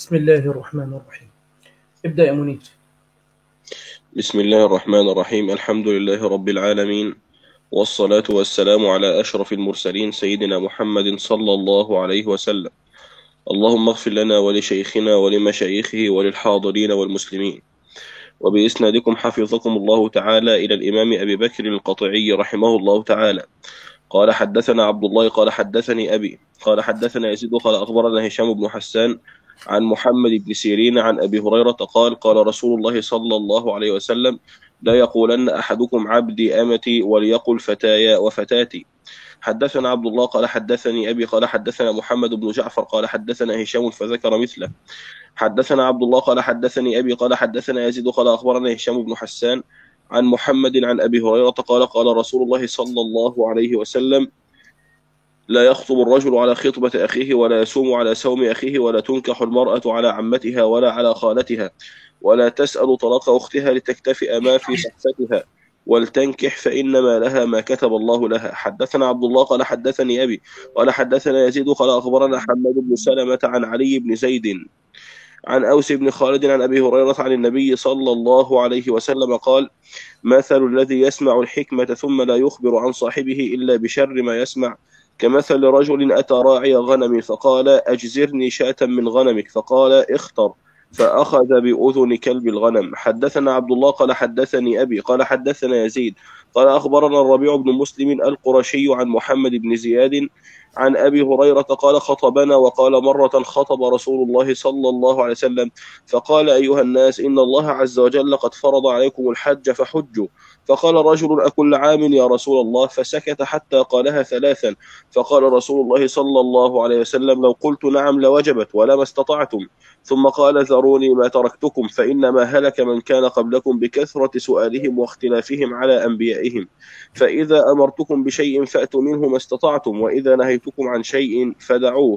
بسم الله الرحمن الرحيم. ابدأ يا منير. بسم الله الرحمن الرحيم. الحمد لله رب العالمين، والصلاة والسلام على أشرف المرسلين سيدنا محمد صلى الله عليه وسلم. اللهم اغفر لنا ولشيخنا ولمشايخه وللحاضرين والمسلمين. وبإسنادكم حفظكم الله تعالى إلى الإمام أبي بكر القطعي رحمه الله تعالى قال حدثنا عبد الله قال حدثني أبي قال حدثنا يزيد قال أخبرنا هشام بن حسان عن محمد بن سيرين عن أبي هريرة قال رسول الله صلى الله عليه وسلم: لا يقولن أحدكم عبدي أمتي وليقل فتايا وفتاتي. حدثنا عبد الله قال حدثني أبي قال حدثنا محمد بن جعفر قال حدثنا هشام فذكر مثله. حدثنا عبد الله قال حدثني أبي قال حدثنا يزيد قال أخبرنا هشام بن حسان عن محمد عن أبي هريرة قال رسول الله صلى الله عليه وسلم: لا يخطب الرجل على خطبة أخيه، ولا يسوم على سوم أخيه، ولا تنكح المرأة على عمتها ولا على خالتها، ولا تسأل طلاق أختها لتكتفئ ما في صحفتها، ولتنكح فإنما لها ما كتب الله لها. حدثنا عبد الله قال حدثني أبي قال حدثنا يزيد قال أخبرنا حماد بن سلمة عن علي بن زيد عن أوس بن خالد عن أبي هريرة عن النبي صلى الله عليه وسلم قال: مثل الذي يسمع الحكمة ثم لا يخبر عن صاحبه إلا بشر ما يسمع، كمثل رجل أتى راعي غنم فقال: أجزرني شاة من غنمك، فقال: اختر، فأخذ بأذن كلب الغنم. حدثنا عبد الله قال حدثني أبي قال حدثنا يزيد قال أخبرنا الربيع بن مسلم القرشي عن محمد بن زياد عن أبي هريرة قال: خطبنا وقال مرة خطب رسول الله صلى الله عليه وسلم فقال: أيها الناس، إن الله عز وجل قد فرض عليكم الحج فحجوا. فقال رجل: أكل عام يا رسول الله؟ فسكت حتى قالها ثلاثا. فقال رسول الله صلى الله عليه وسلم: لو قلت نعم لوجبت ولما استطعتم. ثم قال: ذروني ما تركتكم، فإنما هلك من كان قبلكم بكثرة سؤالهم واختلافهم على أنبيائهم. فإذا أمرتكم بشيء فأتوا منه ما استطعتم، وإذا نهيتكم عن شيء فدعوه.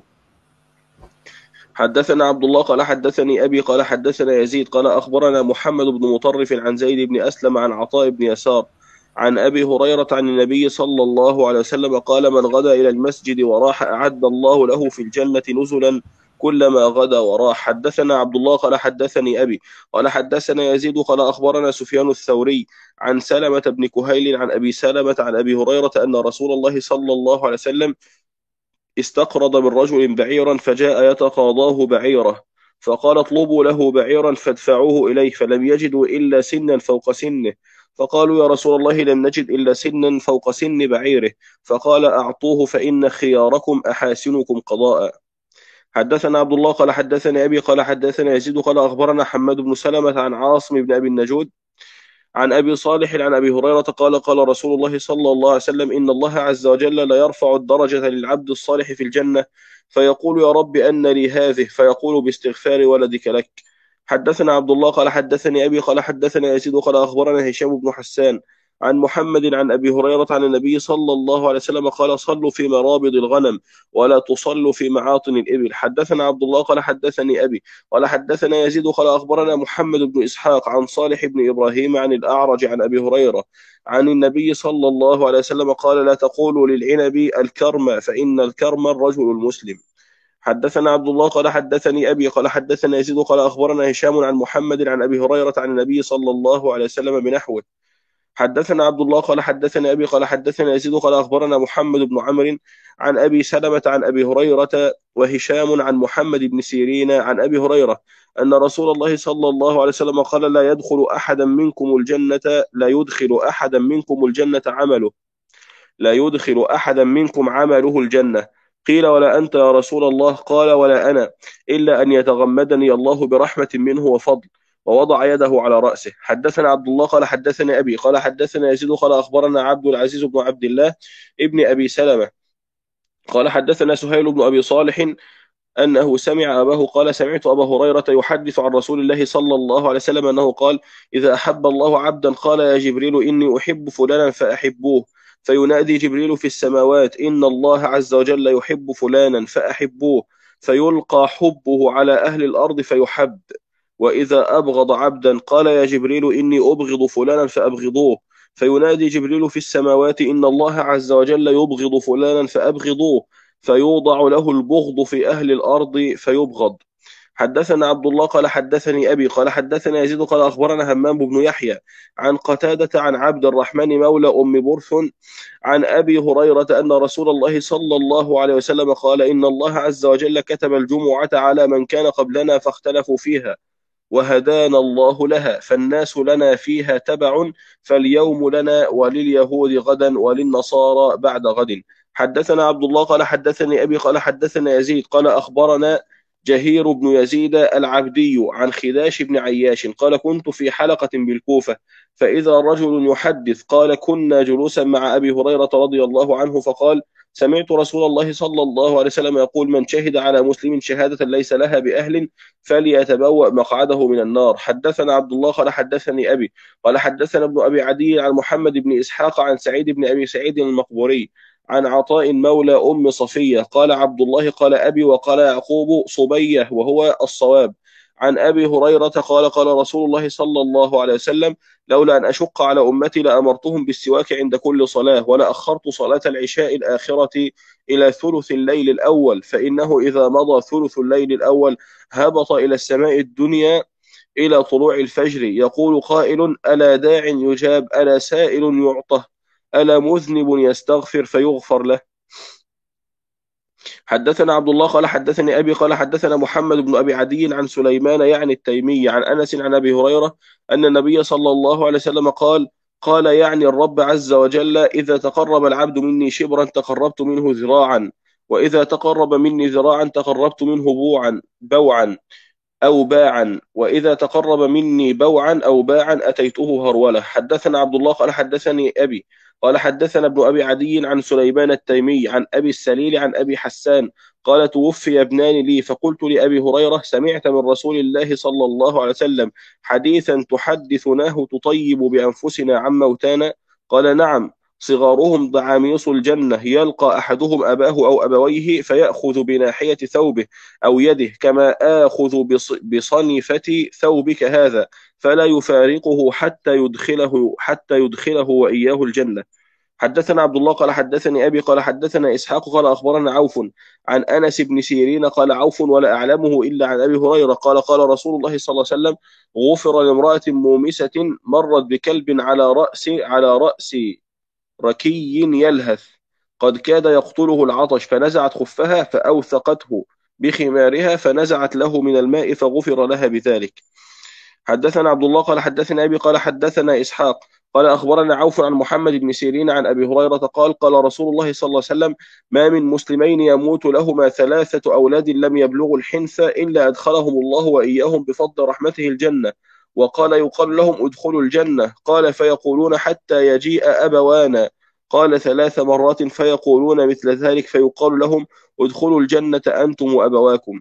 حدثنا عبد الله قال حدثني أبي قال حدثنا يزيد قال أخبرنا محمد بن مطرف عن زيد بن أسلم عن عطاء بن يسار عن أبي هريرة عن النبي صلى الله عليه وسلم قال: من غدا إلى المسجد وراح أعد الله له في الجنة نزلا كلما غدا وراح. حدثنا عبد الله قال حدثني أبي قال حدثنا يزيد قال أخبرنا سفيان الثوري عن سلمة بن كهيل عن أبي سلمة عن أبي هريرة أن رسول الله صلى الله عليه وسلم استقرض من رجل بعيرا فجاء يتقاضاه بعيره، فقال: اطلبوا له بعيرا فادفعوه إليه، فلم يجدوا إلا سنا فوق سنه، فقالوا: يا رسول الله، لم نجد إلا سنا فوق سن بعيره. فقال: أعطوه فإن خياركم أحاسنكم قضاء. حدثنا عبد الله قال حدثنا أبي قال حدثنا يزيد قال أخبرنا حماد بن سلمة عن عاصم بن أبي النجود عن أبي صالح عن أبي هريرة قال رسول الله صلى الله عليه وسلم: إن الله عز وجل لا يرفع الدرجة للعبد الصالح في الجنة فيقول: يا رب أن لي هذه؟ فيقول: باستغفار ولدك لك. حدثنا عبد الله قال حدثني أبي قال حدثنا يزيد قال أخبرنا هشام بن حسان عن محمد عن أبي هريرة عن النبي صلى الله عليه وسلم قال: صلوا في مرابض الغنم ولا تصلوا في معاطن الإبل. حدثنا عبد الله قال حدثني أبي قال حدثنا يزيد قال أخبرنا محمد بن إسحاق عن صالح بن إبراهيم عن الأعرج عن أبي هريرة عن النبي صلى الله عليه وسلم قال: لا تقولوا للعنب الكرم، فإن الكرم الرجل المسلم. حدثنا عبد الله قال حدثني أبي قال حدثنا يزيد قال أخبرنا هشام عن محمد عن أبي هريرة عن النبي صلى الله عليه وسلم بنحوه. حدثنا عبد الله قال حدثنا أبي قال حدثنا يزيد قال أخبرنا محمد بن عمرو عن أبي سلمة عن أبي هريرة وهشام عن محمد بن سيرين عن أبي هريرة أن رسول الله صلى الله عليه وسلم قال: لا يدخل أحدا منكم عمله الجنة. قيل: ولا أنت يا رسول الله؟ قال: ولا أنا، إلا أن يتغمدني الله برحمة منه وفضل. ووضع يده على رأسه. حدثنا عبد الله قال حدثنا أبي قال حدثنا يزيد قال أخبرنا عبد العزيز بن عبد الله ابن أبي سلمة قال حدثنا سهيل بن أبي صالح أنه سمع أباه قال: سمعت أبا هريرة يحدث عن رسول الله صلى الله عليه وسلم أنه قال: إذا أحب الله عبدا قال: يا جبريل، إني أحب فلانا فأحبوه. فينادي جبريل في السماوات: إن الله عز وجل يحب فلانا فأحبوه. فيلقى حبه على أهل الأرض فيحب. وإذا أبغض عبدا قال: يا جبريل، إني أبغض فلانا فأبغضوه. فينادي جبريل في السماوات: إن الله عز وجل يبغض فلانا فأبغضوه. فيوضع له البغض في أهل الأرض فيبغض. حدثنا عبد الله قال حدثني أبي قال حدثنا يزيد قال أخبرنا همام بن يحيى عن قتادة عن عبد الرحمن مولى أم برث عن أبي هريرة أن رسول الله صلى الله عليه وسلم قال إن الله عز وجل كتب الجمعة على من كان قبلنا فاختلفوا فيها وهدانا الله لها فالناس لنا فيها تبع فاليوم لنا ولليهود غدا وللنصارى بعد غد. حدثنا عبد الله قال حدثني أبي قال حدثنا يزيد قال أخبرنا جهير بن يزيد العبدي عن خداش بن عياش قال كنت في حلقة بالكوفة فإذا رجل يحدث قال كنا جلوسا مع أبي هريرة رضي الله عنه فقال سمعت رسول الله صلى الله عليه وسلم يقول من شهد على مسلم شهادة ليس لها بأهل فليتبوأ مقعده من النار. حدثنا عبد الله قال حدثني أبي قال حدثنا ابن أبي عدي عن محمد بن إسحاق عن سعيد بن أبي سعيد المقبوري عن عطاء مولى أم صفية قال عبد الله قال أبي وقال يعقوب صبية وهو الصواب عن أبي هريرة قال قال رسول الله صلى الله عليه وسلم لولا أن أشق على أمتي لأمرتهم بالسواك عند كل صلاة ولا أخرت صلاة العشاء الآخرة إلى ثلث الليل الأول فإنه إذا مضى ثلث الليل الأول هبط إلى السماء الدنيا إلى طلوع الفجر يقول قائل ألا داع يجاب ألا سائل يعطى ألا مذنب يستغفر فيغفر له. حدثنا عبد الله قال حدثني أبي قال حدثنا محمد بن أبي عدي عن سليمان يعني التيمي عن أنس عن أبي هريرة أن النبي صلى الله عليه وسلم قال قال يعني الرب عز وجل إذا تقرب العبد مني شبرا تقربت منه ذراعا وإذا تقرب مني ذراعا تقربت منه بوعا أو باعا وإذا تقرب مني بوعا أو باعا أتيته هرولة. حدثنا عبد الله قال حدثني أبي قال حدثنا ابن أبي عدي عن سليمان التيمي عن أبي السليل عن أبي حسان قال توفي ابنان لي فقلت لأبي هريرة سمعت من رسول الله صلى الله عليه وسلم حديثا تحدثناه تطيب بأنفسنا عن موتانا قال نعم صغارهم ضعاميص الجنة يلقى أحدهم أباه أو أبويه فيأخذ بناحية ثوبه أو يده كما آخذ بصنفة ثوبك هذا فلا يفارقه حتى يدخله وإياه الجنة. حدثنا عبد الله قال حدثني أبي قال حدثنا إسحاق قال أخبرنا عوف عن أنس بن سيرين قال عوف ولا أعلمه إلا عن أبي هريرة قال قال رسول الله صلى الله عليه وسلم غفر لامرأة مومسة مرت بكلب على رأس ركي يلهث قد كاد يقتله العطش فنزعت خفها فأوثقته بخمارها فنزعت له من الماء فغفر لها بذلك. حدثنا عبد الله قال حدثنا أبي قال حدثنا إسحاق قال أخبرنا عوف عن محمد بن سيرين عن أبي هريرة قال قال رسول الله صلى الله عليه وسلم ما من مسلمين يموت لهما 3 أولاد لم يبلغوا الحنث إلا أدخلهم الله وإياهم بفضل رحمته الجنة وقال يقال لهم ادخلوا الجنة قال فيقولون حتى يجيء أبوانا قال 3 مرات فيقولون مثل ذلك فيقال لهم ادخلوا الجنة أنتم وأبواكم.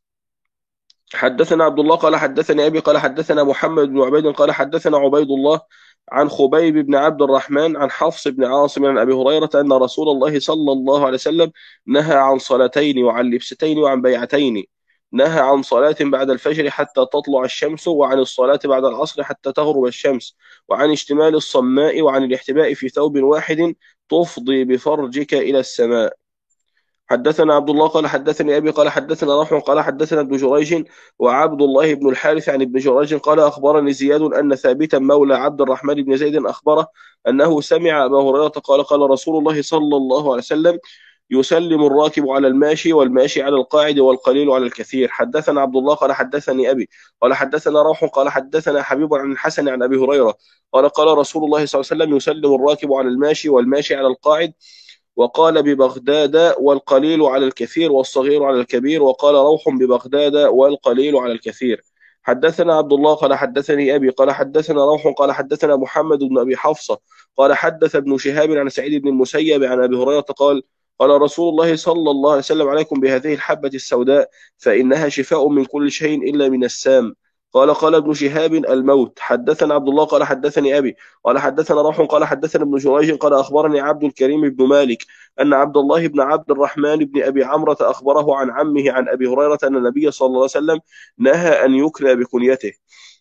حدثنا عبد الله قال حدثني أبي قال حدثنا محمد بن عبيد قال حدثنا عبيد الله عن خبيب بن عبد الرحمن عن حفص بن عاصم عن أبي هريرة أن رسول الله صلى الله عليه وسلم نهى عن صلاتين وعن لبستين وعن بيعتين نهى عن صلاة بعد الفجر حتى تطلع الشمس وعن الصلاة بعد العصر حتى تغرب الشمس وعن اشتمال الصماء وعن الاحتباء في ثوب واحد تفضي بفرجك إلى السماء. حدثنا عبد الله قال حدثني أبي قال حدثنا روح قال حدثنا ابن جريج وعبد الله بن الحارث عن ابن جريج قال أخبرني زياد أن ثابتا مولى عبد الرحمن بن زيد أخبره أنه سمع أبا هريرة قال قال رسول الله صلى الله عليه وسلم يسلم الراكب على الماشي والماشي على القاعد والقليل على الكثير. حدثنا عبد الله قال حدثني أبي قال حدثنا روح قال حدثنا حبيب عن الحسن عن أبي هريرة قال قال رسول الله صلى الله عليه وسلم يسلم الراكب على الماشي والماشي على القاعد وقال ببغداد والقليل على الكثير والصغير على الكبير وقال روح ببغداد والقليل على الكثير. حدثنا عبد الله قال حدثني أبي قال حدثنا روح قال حدثنا محمد بن أبي حفصة قال حدث ابن شهاب عن سعيد بن المسيب عن أبي هريرة قال قال رسول الله صلى الله عليه وسلم عليكم بهذه الحبة السوداء فإنها شفاء من كل شيء إلا من السام. قال قال ابن شهاب الموت. حدثنا عبد الله قال حدثني أبي قال حدثنا روح قال حدثنا ابن جريج قال أخبرني عبد الكريم بن مالك أن عبد الله بن عبد الرحمن بن أبي عمرة أخبره عن عمه عن أبي هريرة أن النبي صلى الله عليه وسلم نهى أن يكنى بكنيته.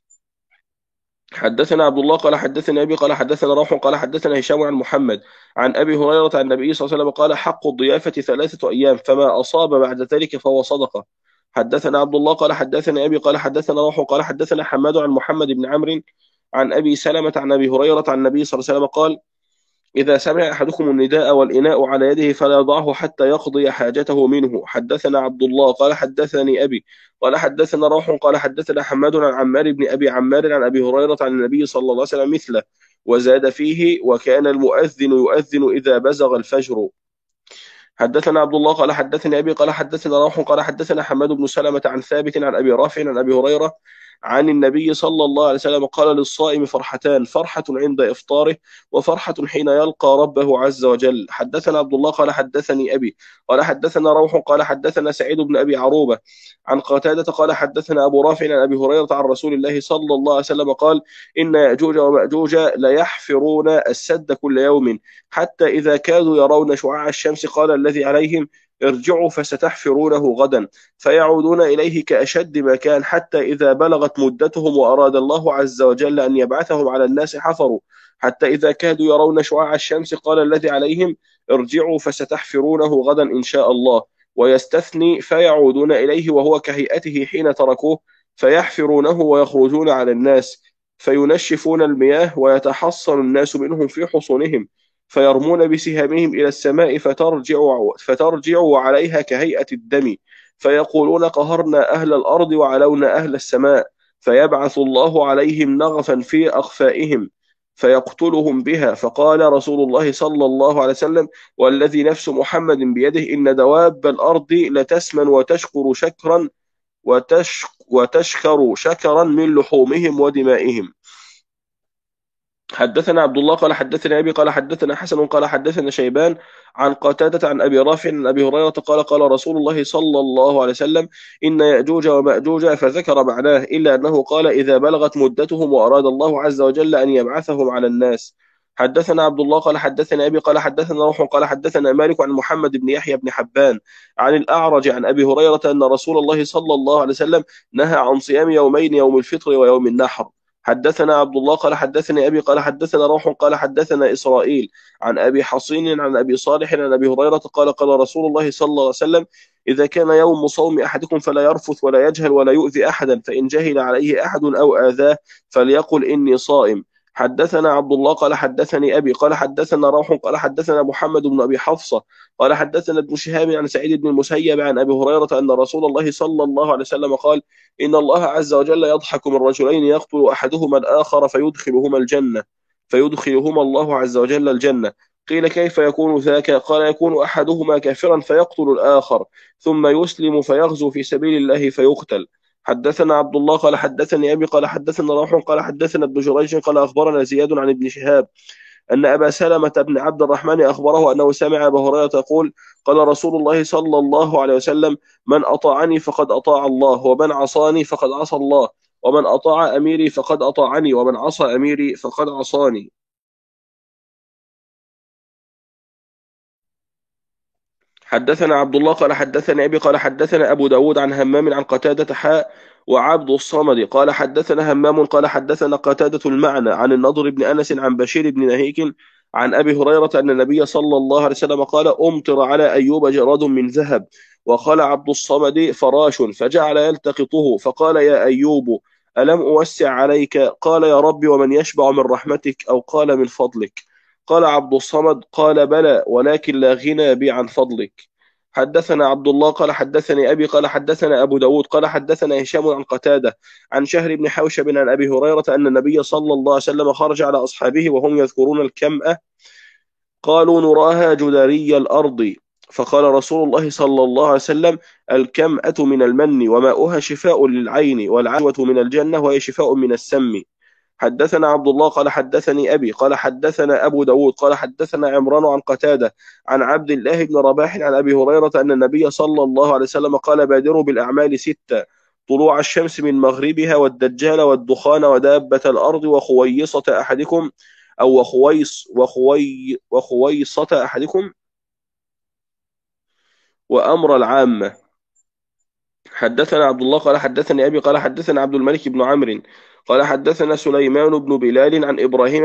حدثنا عبد الله قال حدثنا أبي قال حدثنا روح قال حدثنا هشام عن محمد عن أبي هريرة عن النبي صلى الله عليه وسلم قال حق الضيافة 3 أيام فما أصاب بعد ذلك فهو صدقة. حدثنا عبد الله قال حدثنا أبي قال حدثنا روح قال حدثنا حماد عن محمد بن عمرو عن أبي سلمة عن أبي هريرة عن النبي صلى الله عليه وسلم قال: إذا سمع أحدكم النداء والإناء على يده فلا يضعه حتى يقضي حاجته منه. حدثنا عبد الله قال حدثني أبي قال حدثنا روح قال حدثنا حماد عن عمار بن أبي عمار عن أبي هريرة عن النبي صلى الله عليه وسلم مثله، وزاد فيه: وكان المؤذن يؤذن إذا بزغ الفجر. حدثنا عبد الله قال حدثني أبي قال حدثنا روح قال حدثنا حماد بن سلمة عن ثابت عن أبي رافع عن أبي هريرة عن النبي صلى الله عليه وسلم قال: للصائم فرحتان، فرحة عند إفطاره وفرحة حين يلقى ربه عز وجل. حدثنا عبد الله قال حدثني أبي قال حدثنا روح قال حدثنا سعيد بن أبي عروبة عن قتادة قال حدثنا أبو رافع عن أبي هريرة عن رسول الله صلى الله عليه وسلم قال: إن يأجوج ومأجوج ليحفرون السد كل يوم، حتى إذا كادوا يرون شعاع الشمس قال الذي عليهم: ارجعوا فستحفرونه غدا، فيعودون إليه كأشد ما كان، حتى إذا بلغت مدتهم وأراد الله عز وجل أن يبعثهم على الناس حفروا، حتى إذا كادوا يرون شعاع الشمس قال الذي عليهم: ارجعوا فستحفرونه غدا إن شاء الله، ويستثني: فيعودون إليه وهو كهيئته حين تركوه، فيحفرونه ويخرجون على الناس فينشفون المياه ويتحصن الناس منهم في حصونهم، فيرمون بسهامهم إلى السماء فترجع عليها كهيئة الدم، فيقولون: قهرنا أهل الأرض وعلونا أهل السماء، فيبعث الله عليهم نغفا في أخفائهم فيقتلهم بها. فقال رسول الله صلى الله عليه وسلم: والذي نفس محمد بيده إن دواب الأرض لتسمن وتشكر شكرا من لحومهم ودمائهم. حدثنا عبد الله قال حدثنا أبي قال حدثنا حسن قال حدثنا شيبان عن قتادة عن أبي رافع عن أبي هريرة قال: قال رسول الله صلى الله عليه وسلم: إن يأجوج ومأجوج، فذكر معناه، إلا أنه قال: إذا بلغت مدتهم وأراد الله عز وجل أن يبعثهم على الناس. حدثنا عبد الله قال حدثنا أبي قال حدثنا روح قال حدثنا مالك عن محمد بن يحيى بن حبان عن الأعرج عن أبي هريرة أن رسول الله صلى الله عليه وسلم نهى عن صيام يومين، يوم الفطر ويوم النحر. حدثنا عبد الله قال حدثني أبي قال حدثنا روح قال حدثنا إسرائيل عن أبي حصين عن أبي صالح عن أبي هريرة قال: قال رسول الله صلى الله عليه وسلم: إذا كان يوم صوم أحدكم فلا يرفث ولا يجهل ولا يؤذي أحدا، فإن جهل عليه أحد أو آذاه فليقل إني صائم. حدثنا عبد الله قال حدثني أبي قال حدثنا روح قال حدثنا محمد بن أبي حفصة قال حدثنا ابن شهاب عن سعيد بن المسيب عن أبي هريرة أن رسول الله صلى الله عليه وسلم قال: إن الله عز وجل يضحك من رجلين يقتل أحدهما الآخر فيدخلهما الله عز وجل الجنة. قيل: كيف يكون ذاك؟ قال: يكون أحدهما كافرا فيقتل الآخر، ثم يسلم فيغزو في سبيل الله فيقتل. حدثنا عبد الله قال حدثني أبي قال حدثنا روح قال حدثنا ابن جريج قال أخبرنا زياد عن ابن شهاب أن أبا سلمة بن عبد الرحمن أخبره أنه سمع أبا هريرة يقول: قال رسول الله صلى الله عليه وسلم: من أطاعني فقد أطاع الله، ومن عصاني فقد عصى الله، ومن أطاع أميري فقد أطاعني، ومن عصى أميري فقد عصاني. حدثنا عبد الله قال حدثنا أبي قال حدثنا أبو داود عن همام عن قتادة وعبد الصمد قال حدثنا همام قال حدثنا قتادة المعنى عن النضر بن أنس عن بشير بن نهيك عن أبي هريرة أن النبي صلى الله عليه وسلم قال: أمطر على أيوب جراد من ذهب. وقال عبد الصمد: فراش، فجعل يلتقطه، فقال: يا أيوب، ألم أوسع عليك؟ قال: يا رب، ومن يشبع من رحمتك؟ أو قال: من فضلك؟ قال عبد الصمد: قال: بلى، ولكن لا غنى بي عن فضلك. حدثنا عبد الله قال حدثني أبي قال حدثنا أبو داود قال حدثنا هشام عن قتادة عن شهر بن حوشب عن أبي هريرة أن النبي صلى الله عليه وسلم خرج على أصحابه وهم يذكرون الكمأة، قالوا: نراها جدري الأرض. فقال رسول الله صلى الله عليه وسلم: الكمأة من المن، وماؤها شفاء للعين، والعجوة من الجنة، وهي شفاء من السم. حدثنا عبد الله قال حدثني أبي قال حدثنا أبو داود قال حدثنا عمران عن قتادة عن عبد الله بن رباح عن أبي هريرة أن النبي صلى الله عليه وسلم قال: بادروا بالأعمال 6: طلوع الشمس من مغربها، والدجال، والدخان، ودابة الأرض، وخويصة أحدكم، أو وخويصة أحدكم، وأمر العامة. حدثنا عبد الله قال حدثني أبي قال حدثنا عبد الملك بن عمرو قال حدثنا سليمان بن بلال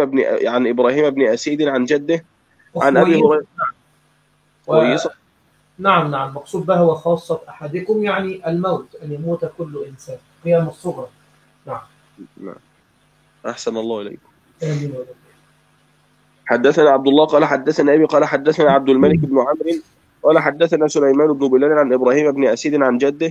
عن إبراهيم بن أسيد عن جده عن أبي وخويص هريرة. كويس. نعم نعم، مقصود بها وخاصة أحدكم يعني الموت، أن يموت كل إنسان، قيام الصغرى. نعم. نعم. أحسن الله إليكم. آمين يا رب. حدثنا عبد الله قال حدثنا أبي قال حدثنا عبد الملك بن عمرو قال حدثنا سليمان بن بلال عن إبراهيم بن أسيد عن جده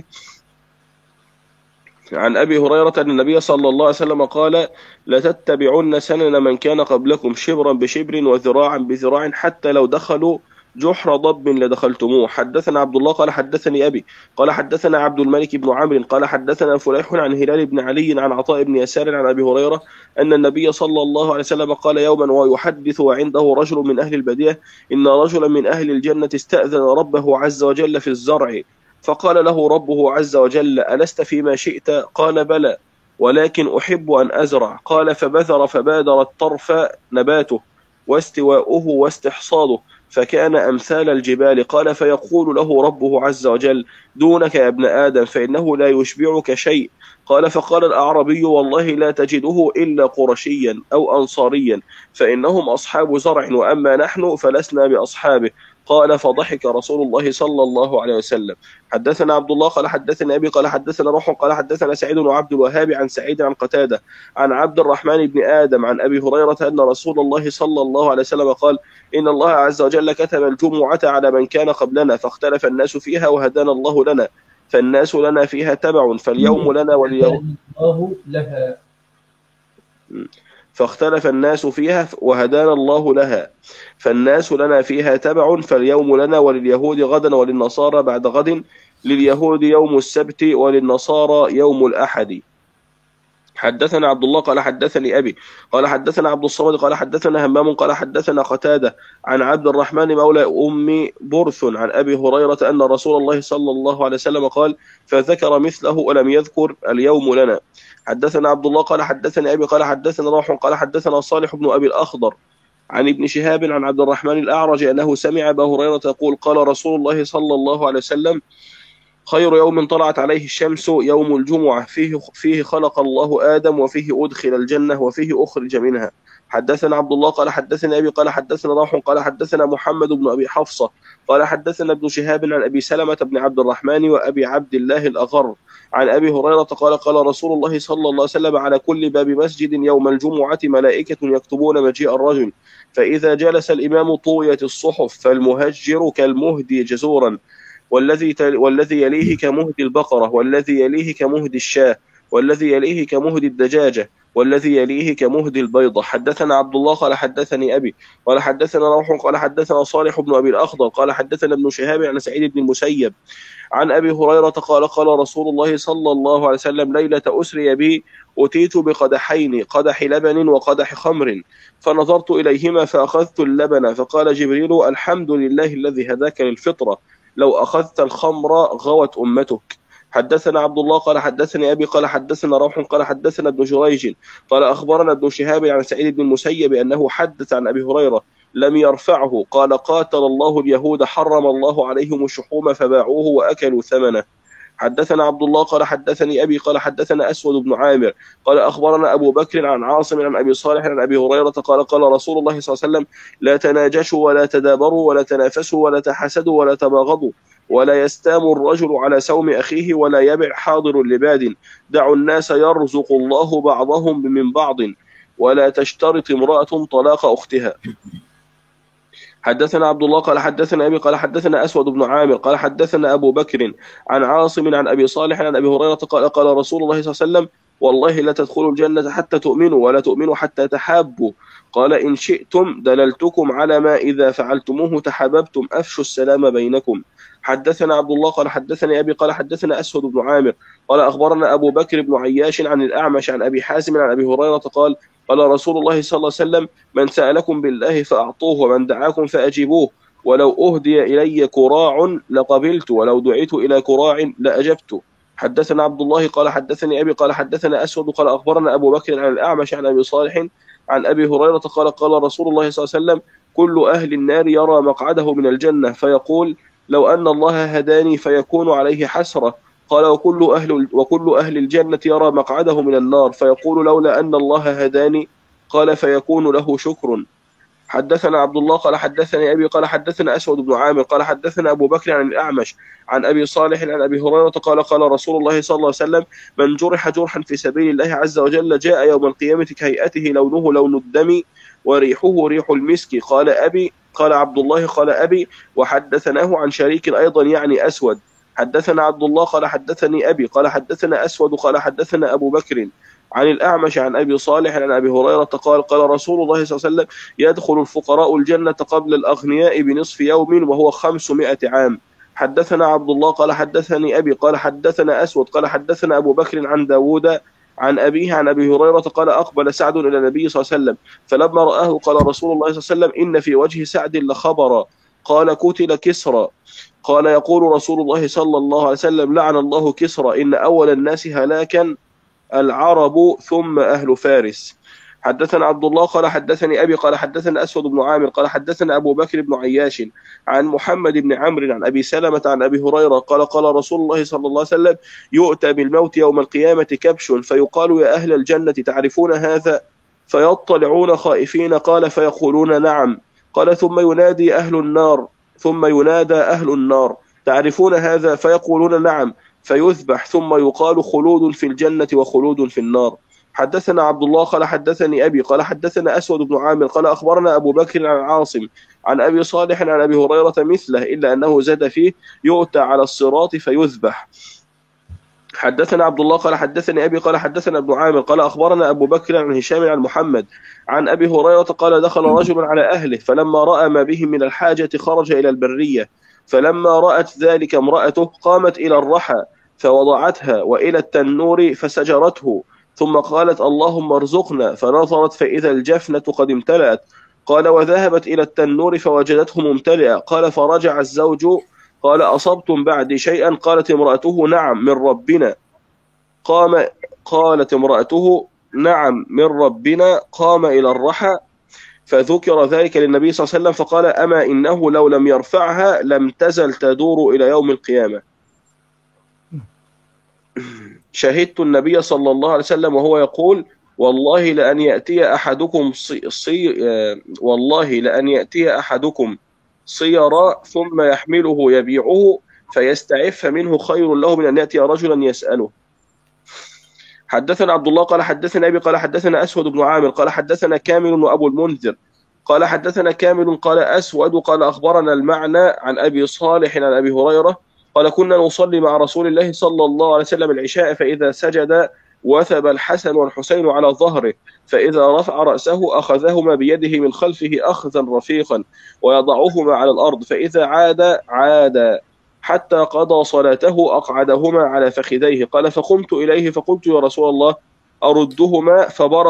عن أبي هريرة أن النبي صلى الله عليه وسلم قال: لتتبعن سنن من كان قبلكم شبرا بشبر وذراعا بذراع حتى لو دخلوا جحر ضب لدخلتموه. حدثنا عبد الله قال حدثني أبي قال حدثنا عبد الملك بن عمرو قال حدثنا فليح عن هلال بن علي عن عطاء بن يسار عن أبي هريرة أن النبي صلى الله عليه وسلم قال يوما ويحدث وعنده رجل من أهل البادية: إن رجلا من أهل الجنة استأذن ربه عز وجل في الزرع، فقال له ربه عز وجل: ألست فيما شئت؟ قال: بلى، ولكن أحب أن أزرع. قال: فبذر فبادر الطرف نباته واستواؤه واستحصاده فكان أمثال الجبال. قال: فيقول له ربه عز وجل: دونك يا ابن آدم فإنه لا يشبعك شيء. قال: فقال الأعرابي: والله لا تجده إلا قرشيا أو أنصاريا، فإنهم أصحاب زرع وأما نحن فلسنا بأصحابه. قال: فضحك رسول الله صلى الله عليه وسلم. حدثنا عبد الله قال حدثنا أبي قال حدثنا روح قال حدثنا سعيد وعبد الوهاب عن سعيد عن قتادة عن عبد الرحمن بن آدم عن أبي هريرة أن رسول الله صلى الله عليه وسلم قال: إن الله عز وجل كتب الجمعة على من كان قبلنا فاختلف الناس فيها وهدانا الله لنا، فالناس لنا فيها تبع فاليوم لنا هداني الله لها. فاختلف الناس فيها وهدانا الله لها، فالناس لنا فيها تبع فاليوم لنا ولليهود غدا وللنصارى بعد غد، لليهود يوم السبت وللنصارى يوم الأحد. حدثنا عبد الله قال حدثني أبي قال حدثنا عبد الصمد قال حدثنا همام قال حدثنا قتادة عن عبد الرحمن مولى أم برث عن أبي هريرة أن رسول الله صلى الله عليه وسلم قال: فذكر مثله ولم يذكر اليوم لنا. حدثنا عبد الله قال حدثني أبي قال حدثنا روح قال حدثنا صالح بن أبي الأخضر عن ابن شهاب عن عبد الرحمن الأعرج أنه سمع أبا هريرة يقول: قال رسول الله صلى الله عليه وسلم: خير يوم طلعت عليه الشمس يوم الجمعة، فيه خلق الله آدم وفيه أدخل الجنة وفيه أخرج منها. حدثنا عبد الله قال حدثنا أبي قال حدثنا روح قال حدثنا محمد بن أبي حفصة قال حدثنا ابن شهاب عن أبي سلمة بن عبد الرحمن وأبي عبد الله الأغر عن أبي هريرة قال: قال رسول الله صلى الله عليه وسلم: على كل باب مسجد يوم الجمعة ملائكة يكتبون مجيء الرجل، فإذا جلس الإمام طويت الصحف، فالمهجر كالمهدي جزورا، والذي يليه كمهد البقرة، والذي يليه كمهد الشاة، والذي يليه كمهد الدجاجة، والذي يليه كمهد البيضة. حدثنا عبد الله قال حدثني أبي قال حدثنا روح قال حدثنا صالح بن أبي الأخضر قال حدثنا ابن شهاب عن سعيد بن المسيب عن أبي هريرة قال: قال رسول الله صلى الله عليه وسلم: ليلة أسري بي أتيت بقدحين، قدح لبن وقدح خمر، فنظرت إليهما فأخذت اللبن، فقال جبريل: الحمد لله الذي هداك للفطرة، لو أخذت الخمر غوت أمتك. حدثنا عبد الله قال حدثني أبي قال حدثنا روح قال حدثنا ابن جريج قال أخبرنا ابن شهاب عن سعيد بن المسيب أنه حدث عن أبي هريرة لم يرفعه قال: قاتل الله اليهود حرم الله عليهم الشحوم فباعوه وأكلوا ثمنه. حدثنا عبد الله قال حدثني أبي قال حدثنا أسود بن عامر قال أخبرنا أبو بكر عن عاصم عن أبي صالح عن أبي هريرة قال: قال رسول الله صلى الله عليه وسلم: لا تناجشوا ولا تدابروا ولا تنافسوا ولا تحسدوا ولا تباغضوا، ولا يستام الرجل على سوم أخيه، ولا يبع حاضر لباد، دعوا الناس يرزق الله بعضهم من بعض، ولا تشترط امرأة طلاق أختها. حدثنا عبد الله قال حدثنا أبي قال حدثنا أسود بن عامر قال حدثنا أبو بكر عن عاصم عن أبي صالح عن أبي هريرة قال: قال رسول الله صلى الله عليه وسلم: والله لا تدخلوا الجنة حتى تؤمنوا ولا تؤمنوا حتى تحابوا. قال: إن شئتم دللتكم على ما إذا فعلتموه تحاببتم، أفشوا السلام بينكم. حدثنا عبد الله قال حدثني أبي قال حدثنا أسود بن عامر قال أخبرنا أبو بكر بن عياش عن الأعمش عن أبي حازم عن أبي هريرة قال: قال رسول الله صلى الله عليه وسلم: من سألكم بالله فأعطوه، ومن دعاكم فأجيبوه، ولو أهدي إلي كراع لقبلت، ولو دعيت إلى كراع لأجبت. حدثنا عبد الله قال حدثني أبي قال حدثنا أسود قال أخبرنا أبو بكر عن الأعمش عن أبي صالح عن أبي هريرة قال: قال رسول الله صلى الله عليه وسلم: كل أهل النار يرى مقعده من الجنة فيقول: لو أن الله هداني فيكون عليه حسرة. قال: وكل أهل الجنة يرى مقعده من النار فيقول: لولا أن الله هداني. قال: فيكون له شكر. حدثنا عبد الله قال حدثني أبي قال حدثنا أسود بن عامر قال حدثنا أبو بكر عن الأعمش عن أبي صالح عن أبي هريرة قال قال رسول الله صلى الله عليه وسلم من جرح جرحا في سبيل الله عز وجل جاء يوم القيامة كهيئته لونه لون الدم وريحه ريح المسك. قال عبد الله قال أبي. وحدثناه عن شريك أيضا يعني أسود. حدثنا عبد الله قال حدثني أبي قال حدثنا أسود قال حدثنا أبو بكر عن الأعمش عن أبي صالح عن أبي هريرة قال قال رسول الله صلى الله عليه وسلم يدخل الفقراء الجنة قبل الأغنياء بنصف يوم وهو 500 عام. حدثنا عبد الله قال حدثني أبي قال حدثنا أسود قال حدثنا أبو بكر عن داود عن أبيه عن أبي هريرة قال أقبل سعد إلى النبي صلى الله عليه وسلم فلما رآه قال رسول الله صلى الله عليه وسلم إن في وجه سعد لخبرا. قال قتل كسرى. قال يقول رسول الله صلى الله عليه وسلم لعن الله كسرى إن أول الناس هلاكا العرب ثم أهل فارس. حدثنا عبد الله قال حدثني أبي قال حدثنا أسود بن عامر قال حدثنا أبو بكر بن عياش عن محمد بن عمرو عن أبي سلمة عن أبي هريرة قال قال رسول الله صلى الله عليه وسلم يؤتى بالموت يوم القيامة كبش فيقال يا أهل الجنة تعرفون هذا فيطلعون خائفين قال فيقولون نعم. قال ثم ينادى أهل النار تعرفون هذا فيقولون نعم فيذبح ثم يقال خلود في الجنة وخلود في النار. حدثنا عبد الله قال حدثني أبي قال حدثنا أسود بن عامر قال أخبرنا أبو بكر عن عاصم عن أبي صالح عن أبي هريرة مثله إلا أنه زاد فيه يؤتى على الصراط فيذبح. حدثنا عبد الله قال حدثني أبي قال حدثنا ابن عامر قال أخبرنا أبو بكر عن هشام عن محمد عن أبي هريرة قال دخل رجل على أهله فلما رأى ما بهم من الحاجة خرج إلى البرية فلما رأت ذلك امرأته قامت إلى الرحى فوضعتها وإلى التنور فسجرته ثم قالت اللهم ارزقنا فنظرت فإذا الجفنة قد امتلأت. قال وذهبت إلى التنور فوجدته ممتلئا. قال فرجع الزوج قال أصبتم بعد شيئا؟ قالت امرأته نعم من ربنا. قالت امرأته نعم من ربنا. قام إلى الرحى فذكر ذلك للنبي صلى الله عليه وسلم فقال أما إنه لو لم يرفعها لم تزل تدور إلى يوم القيامة. شهدت النبي صلى الله عليه وسلم وهو يقول والله لأن يأتي أحدكم صيرا ثم يحمله يبيعه فيستعف منه خير له من أن يأتي رجلا يسأله. حدثنا عبد الله قال حدثنا أبي قال حدثنا أسود بن عامر قال حدثنا كامل وأبو المنذر قال حدثنا كامل قال أسود قال أخبرنا المعنى عن أبي صالح عن أبي هريرة قال كنا نصلي مع رسول الله صلى الله عليه وسلم العشاء فإذا سجد وثب الحسن والحسين على ظهره فإذا رفع رأسه أخذهما بيده من خلفه أخذا رفيقا ويضعهما على الأرض فإذا عاد حتى قضى صلاته أقعدهما على فخذيه. قال فقمت إليه فقلت يا رسول الله أردهما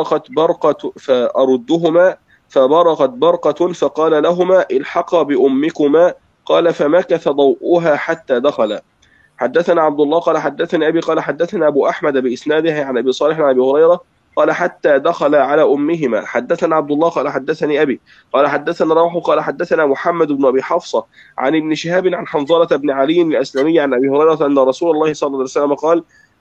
فبرقت برقة فقال لهما الحقا بأمكما. قال فمكث ضوءها حتى دخل. حدثنا عبد الله قال حدثني أبي قال حدثنا أبو أحمد بإسناده عن أبي صالح عن أبي هريرة قال حتى دخل على أمهما. حدثنا عبد الله قال حدثني أبي قال حدثنا روح قال حدثنا محمد بن أبي حفصة عن ابن شهاب عن حنظلة بن علي الأسلمي عن أبي هريرة أن رسول الله صلى الله عليه وسلم قال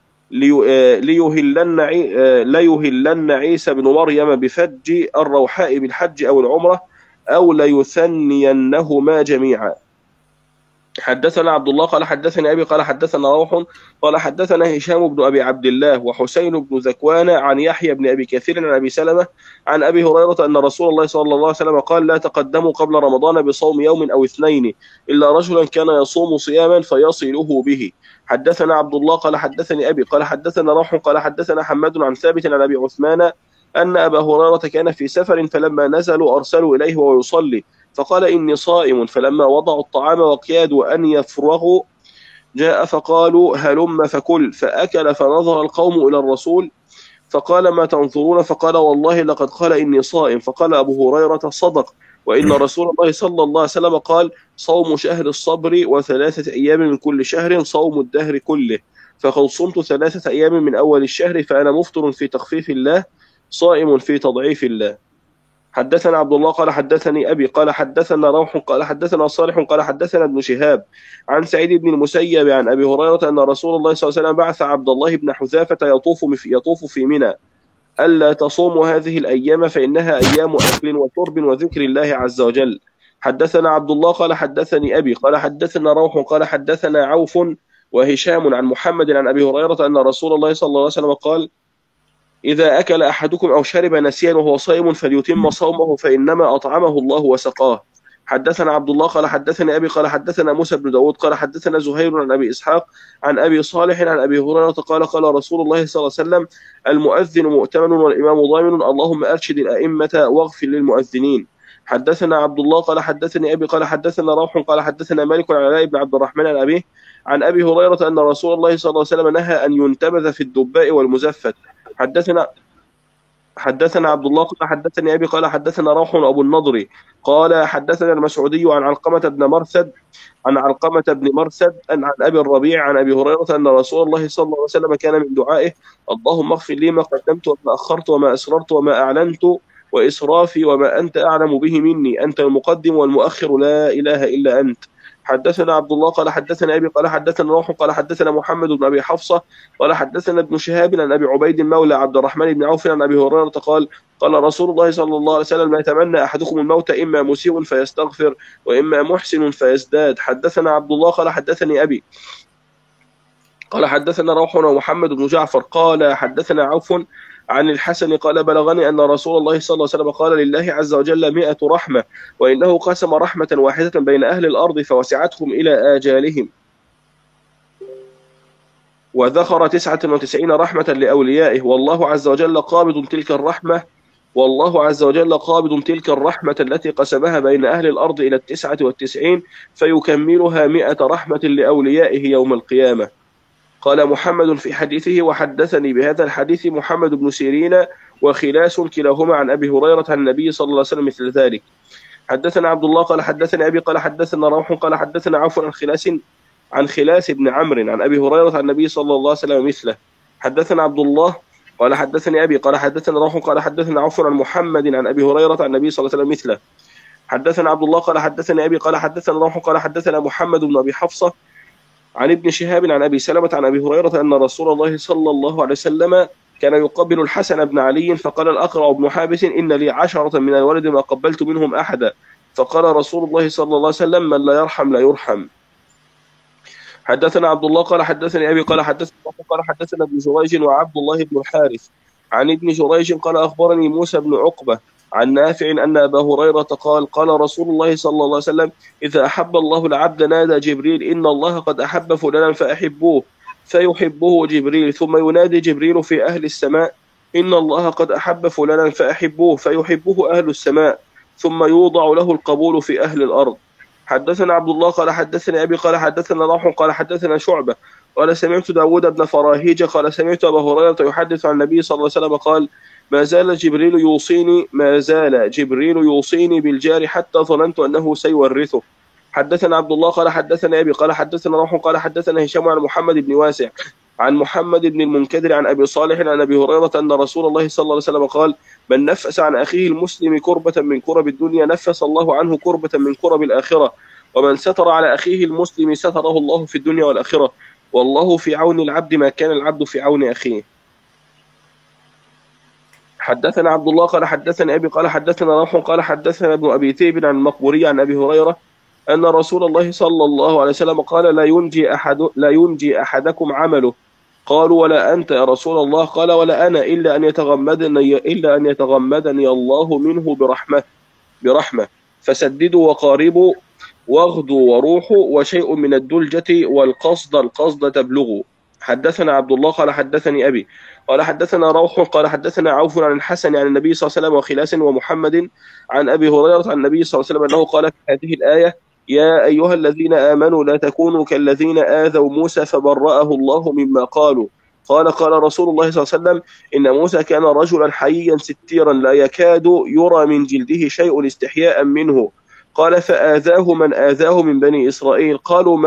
ليهلن عيسى بن مريم بفج الروحاء بالحج أو العمرة أو ليثنينهما جميعا. حدثنا عبد الله قال حدثني أبي قال حدثنا روح قال حدثنا هشام بن أبي عبد الله وحسين بن ذكوان عن يحيى بن أبي كثير عن أبي سلمة عن أبي هريرة أن رسول الله صلى الله عليه وسلم قال لا تقدموا قبل رمضان بصوم يوم أو اثنين إلا رجلا كان يصوم صياما فيصله به. حدثنا عبد الله قال حدثني أبي قال حدثنا روح قال حدثنا حماد عن ثابت عن أبي عثمان أن أبا هريرة كان في سفر فلما نزلوا أرسلوا إليه وهو يصلي فقال إني صائم فلما وضعوا الطعام وكادوا أن يفرغوا جاء فقالوا هلم فكل فأكل فنظر القوم إلى الرسول فقال ما تنظرون فقال والله لقد قال إني صائم. فقال أبو هريرة صدق وإن رسول الله صلى الله عليه وسلم قال صوم شهر الصبر وثلاثة أيام من كل شهر صوم الدهر كله فقد صمت 3 أيام من أول الشهر فأنا مفطر في تخفيف الله صائم في تضعيف الله. حدثنا عبد الله قال حدثني أبي قال حدثنا روح قال حدثنا صالح قال حدثنا ابن شهاب عن سعيد بن المسيب عن أبي هريرة أن رسول الله صلى الله عليه وسلم بعث عبد الله بن حذافة يطوف في منى ألا تصوموا هذه الأيام فإنها أيام أكل وشرب وذكر الله عز وجل. حدثنا عبد الله قال حدثني أبي قال حدثنا روح قال حدثنا عوف وهشام عن محمد عن أبي هريرة أن رسول الله صلى الله عليه وسلم قال: إذا أكل أحدكم أو شرب نسيا وهو صائم فليتم صومه فإنما أطعمه الله وسقاه. حدثنا عبد الله قال حدثني أبي قال حدثنا موسى بن داود قال حدثنا زهير عن أبي إسحاق عن أبي صالح عن أبي هريرة قال رسول الله صلى الله عليه وسلم: المؤذن مؤتمن والإمام ضامن، اللهم أرشد الأئمة واغفر للمؤذنين. حدثنا عبد الله قال حدثني أبي قال حدثنا روح قال حدثنا مالك عن علاء بن عبد الرحمن عن أبيه عن أبي هريرة أن رسول الله صلى الله عليه وسلم نهى أن ينتبذ في الدباء والمزفت. حدثنا عبد الله قال حدثني أبي قال حدثنا روح أبو النضر قال حدثنا المسعودي عن علقمة بن مرثد عن أبي الربيع عن أبي هريرة أن رسول الله صلى الله عليه وسلم كان من دعائه: اللهم اغفر لي ما قدمت وما أخرت وما أسررت وما أعلنت وإسرافي وما أنت أعلم به مني، أنت المقدم والمؤخر لا إله إلا أنت. حدثنا عبد الله قال حدثنا أبي قال حدثنا روح قال حدثنا محمد بن أبي حفصة قال حدثنا ابن شهاب عن أبي عبيد مولى عبد الرحمن بن عوف عن أبي هريرة قال رسول الله صلى الله عليه وسلم: ما يتمنى أحدكم الموت إما مسيء فيستغفر وإما محسن فيزداد. حدثنا عبد الله قال حدثني أبي قال حدثنا روح ومحمد بن جعفر قال حدثنا عوف عن الحسن قال بلغني أن رسول الله صلى الله عليه وسلم قال: لله عز وجل 100 رحمة، وإنه قسم رحمة واحدة بين أهل الأرض فوسعتهم إلى آجالهم، وذخر 99 رحمة لأوليائه، والله عز وجل قابض تلك الرحمة التي قسمها بين أهل الأرض إلى 99 فيكملها 100 رحمة لأوليائه يوم القيامة. قال محمد في حديثه: وحدثني بهذا الحديث محمد بن سيرين وخلاس كلاهما عن أبي هريرة عن النبي صلى الله عليه وسلم مثل ذلك. حدثنا عبد الله قال حدثني أبي قال حدثنا روح قال حدثنا عوف عن خلاس بن عمرو عن أبي هريرة عن النبي صلى الله عليه وسلم مثله. حدثنا عبد الله قال حدثني أبي قال حدثنا روح قال حدثنا عوف عن محمد عن أبي هريرة عن النبي صلى الله عليه وسلم مثله. حدثنا عبد الله قال حدثني أبي قال حدثنا روح قال حدثنا محمد بن أبي حفصة عن ابن شهاب عن أبي سلمة عن أبي هريرة أن رسول الله صلى الله عليه وسلم كان يقبل الحسن بن علي، فقال الأقرع بن حابس: إن لي 10 من الولد ما قبلت منهم أحدا. فقال رسول الله صلى الله عليه وسلم: من لا يرحم لا يرحم. حدثنا عبد الله قال حدثني أبي قال حدثنا ابن جريج وعبد الله بن الحارث عن ابن جريج قال أخبرني موسى بن عقبة عن نافع أن أبا هريرة قال رسول الله صلى الله عليه وسلم: إذا أحب الله العبد نادى جبريل: إن الله قد أحب فلانا فأحبوه، فيحبه جبريل، ثم ينادي جبريل في أهل السماء: إن الله قد أحب فلانا فأحبوه، فيحبه أهل السماء، ثم يوضع له القبول في أهل الأرض. حدثنا عبد الله قال حدثني أبي قال حدثنا روح قال حدثنا شعبة قال سمعت داود بن فراهيج قال سمعت أبا هريرة يحدث عن النبي صلى الله عليه وسلم قال: ما زال جبريل يوصيني بالجار حتى ظننت أنه سيورثه. حدثنا عبد الله قال حدثنا أبي قال حدثنا روح قال حدثنا هشام عن محمد بن واسع عن محمد بن المنكدر عن أبي صالح عن أبي هريرة أن رسول الله صلى الله عليه وسلم قال: من نفس عن أخيه المسلم كربة من كرب الدنيا نفس الله عنه كربة من كرب الآخرة، ومن ستر على أخيه المسلم ستره الله في الدنيا والآخرة، والله في عون العبد ما كان العبد في عون أخيه. حدثنا عبد الله قال حدثنا أبي قال حدثنا روح قال حدثنا ابن أبي ذئب عن المقبوري عن أبي هريرة أن رسول الله صلى الله عليه وسلم قال: لا ينجي أحدكم عمله. قالوا: ولا أنت يا رسول الله؟ قال: ولا أنا إلا أن يتغمدني الله منه برحمة فسددوا وقاربوا واغدوا وروحوا وشيء من الدلجة والقصد تبلغوا. حدثنا عبد الله قال حدثني أبي قال حدثنا روح قال حدثنا عوف عن الحسن عن النبي صلى الله عليه وسلم وخلاس ومحمد عن أبي هريرة عن النبي صلى الله عليه وسلم أنه قال في هذه الآية: يا أيها الذين آمنوا لا تكونوا كالذين آذوا موسى فبرأه الله مما قالوا. قال رسول الله صلى الله عليه وسلم: إن موسى كان رجلا حييا ستيرا لا يكاد يرى من جلده شيء استحياء منه. قال: فآذاه من آذاه من بني إسرائيل. قالوا: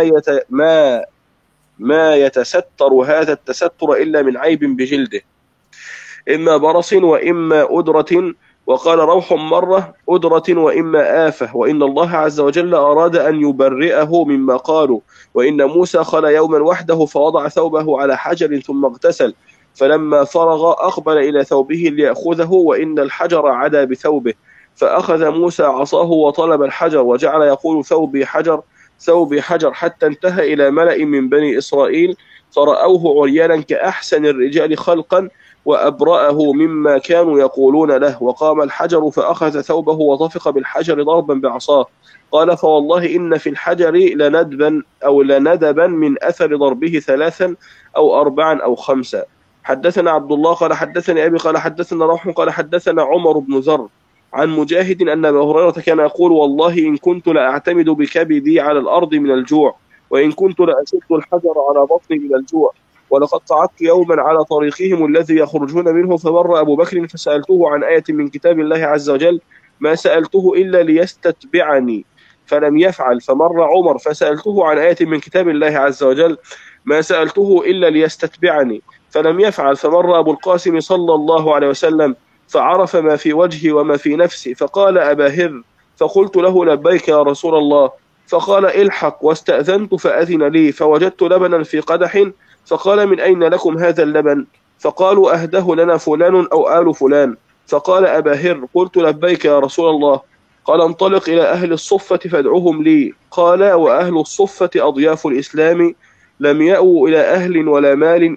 ما يتستر هذا التستر إلا من عيب بجلده، إما برص وإما أدرة. وقال روح مرة: أدرة وإما آفة. وإن الله عز وجل أراد أن يبرئه مما قالوا. وإن موسى خلى يوما وحده فوضع ثوبه على حجر ثم اغتسل، فلما فرغ أقبل إلى ثوبه ليأخذه وإن الحجر عدا بثوبه، فأخذ موسى عصاه وطلب الحجر وجعل يقول ثوبي حجر ثوبي حجر، حتى انتهى إلى ملأ من بني إسرائيل فرأوه عريانا كأحسن الرجال خلقا وأبرأه مما كانوا يقولون له. وقام الحجر فأخذ ثوبه وطفق بالحجر ضربا بعصاه. قال فوالله إن في الحجر لندبا من أثر ضربه 3 أو 4 أو 5. حدثنا عبد الله قال حدثني أبي قال حدثنا روح قال حدثنا عمر بن ذر عن مجاهد أن أبا هريرة كان يقول والله إن كنت لأعتمد بكبدي على الأرض من الجوع، وإن كنت لأشد الحجر على بطني من الجوع. ولقد صعدت يوما على طريقهم الذي يخرجون منه فمر أبو بكر فسألته عن آية من كتاب الله عز وجل ما سألته إلا ليستتبعني فلم يفعل. فمر عمر فسألته عن آية من كتاب الله عز وجل ما سألته إلا ليستتبعني فلم يفعل. فمر أبو القاسم صلى الله عليه وسلم فعرف ما في وجهي وما في نفسي فقال أبا هر، فقلت له لبيك يا رسول الله، فقال الحق، واستأذنت فأذن لي فوجدت لبنا في قدح فقال من أين لكم هذا اللبن؟ فقالوا أهده لنا فلان أو آل فلان. فقال أبا هر قلت لبيك يا رسول الله. قال انطلق إلى أهل الصفة فادعوهم لي. قال وأهل الصفة أضياف الإسلام لم يأووا إلى أهل ولا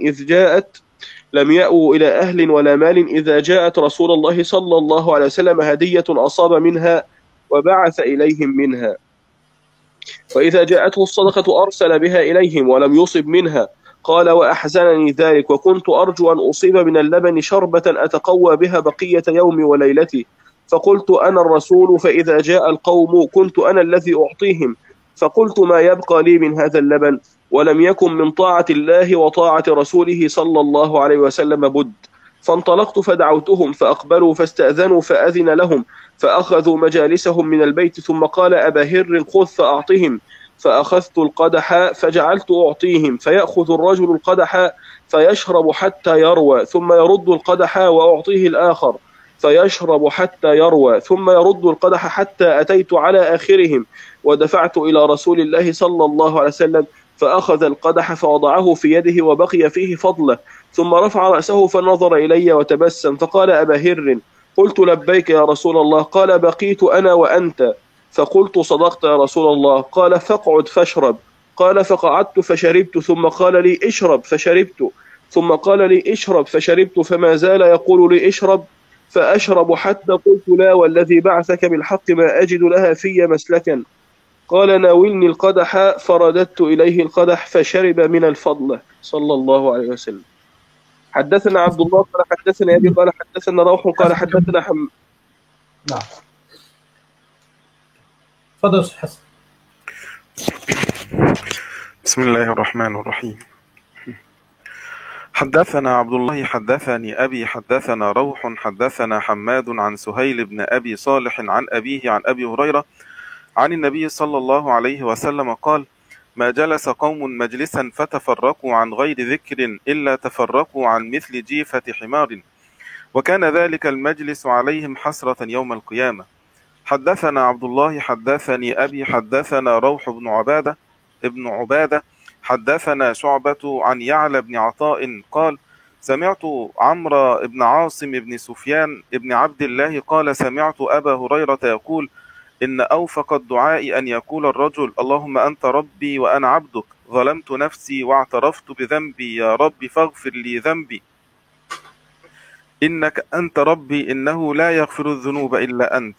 مال إذا جاءت رسول الله صلى الله عليه وسلم هدية أصاب منها وبعث إليهم منها، وإذا جاءته الصدقة أرسل بها إليهم ولم يصب منها. قال وأحزنني ذلك وكنت أرجو أن أصيب من اللبن شربة أتقوى بها بقية يومي وليلتي. فقلت أنا الرسول فإذا جاء القوم كنت أنا الذي أعطيهم. فقلت ما يبقى لي من هذا اللبن ولم يكن من طاعة الله وطاعة رسوله صلى الله عليه وسلم بد. فانطلقت فدعوتهم فأقبلوا فاستأذنوا فأذن لهم فأخذوا مجالسهم من البيت. ثم قال أبا هر خذ فأعطهم. فأخذت القدح فجعلت أعطيهم فيأخذ الرجل القدح فيشرب حتى يروى ثم يرد القدح وأعطيه الآخر فيشرب حتى يروى ثم يرد القدح حتى أتيت على آخرهم ودفعت إلى رسول الله صلى الله عليه وسلم فأخذ القدح فوضعه في يده وبقي فيه فضله ثم رفع رأسه فنظر إلي وتبسم فقال أبا هر قلت لبيك يا رسول الله. قال بقيت أنا وأنت. فقلت صدقت يا رسول الله. قال فاقعد فاشرب. قال فقعدت فشربت ثم قال لي اشرب فشربت ثم قال لي اشرب فشربت فما زال يقول لي اشرب فأشرب حتى قلت لا والذي بعثك بالحق ما أجد لها في مسلكا. قال ناولني القدح فرددت إليه القدح فشرب من الفضل صلى الله عليه وسلم. حدثنا عبد الله قال حدثنا أبي قال حدثنا روح قال حدثنا نعم. تفضل حسن. بسم الله الرحمن الرحيم. حدثنا عبد الله حدثني أبي حدثنا روح حدثنا حماد عن سهيل بن أبي صالح عن أبيه عن أبي هريرة عن النبي صلى الله عليه وسلم قال ما جلس قوم مجلسا فتفرقوا عن غير ذكر إلا تفرقوا عن مثل جيفة حمار، وكان ذلك المجلس عليهم حسرة يوم القيامة. حدثنا عبد الله حدثني أبي حدثنا روح ابن عبادة حدثنا شعبة عن يعلى بن عطاء قال سمعت عمرو بن عاصم بن سفيان بن عبد الله قال سمعت أبا هريرة يقول إن أوفق الدعاء أن يقول الرجل اللهم أنت ربي وأنا عبدك ظلمت نفسي واعترفت بذنبي يا رب فاغفر لي ذنبي إنك أنت ربي إنه لا يغفر الذنوب إلا أنت.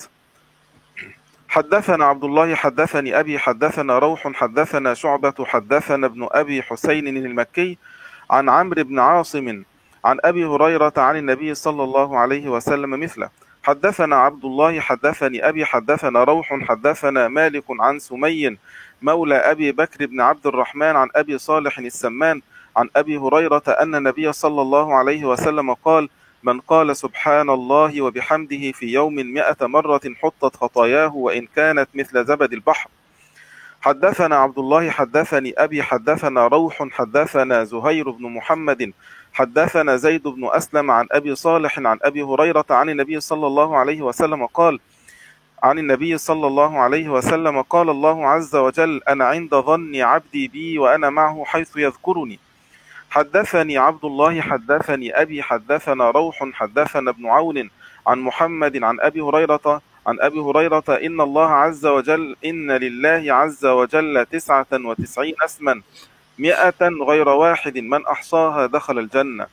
حدثنا عبد الله حدثني أبي حدثنا روح حدثنا شعبة حدثنا ابن أبي حسين المكي عن عمرو بن عاصم عن أبي هريرة عن النبي صلى الله عليه وسلم مثله. حدثنا عبد الله حدثني أبي حدثنا روح حدثنا مالك عن سمي مولى أبي بكر بن عبد الرحمن عن أبي صالح السمان عن أبي هريرة أن النبي صلى الله عليه وسلم قال من قال سبحان الله وبحمده في يوم 100 مرة حطت خطاياه وإن كانت مثل زبد البحر. حدثنا عبد الله حدثني أبي حدثنا روح حدثنا زهير بن محمد حدثنا زيد بن أسلم عن أبي صالح عن أبي هريرة عن النبي صلى الله عليه وسلم قال عن النبي صلى الله عليه وسلم قال الله عز وجل أنا عند ظن عبدي بي وأنا معه حيث يذكرني. حدثني عبد الله حدثني أبي حدثنا روح حدثنا ابن عون عن محمد عن أبي هريرة إن لله عز وجل 99 اسما 100 غير واحد من أحصاها دخل الجنة.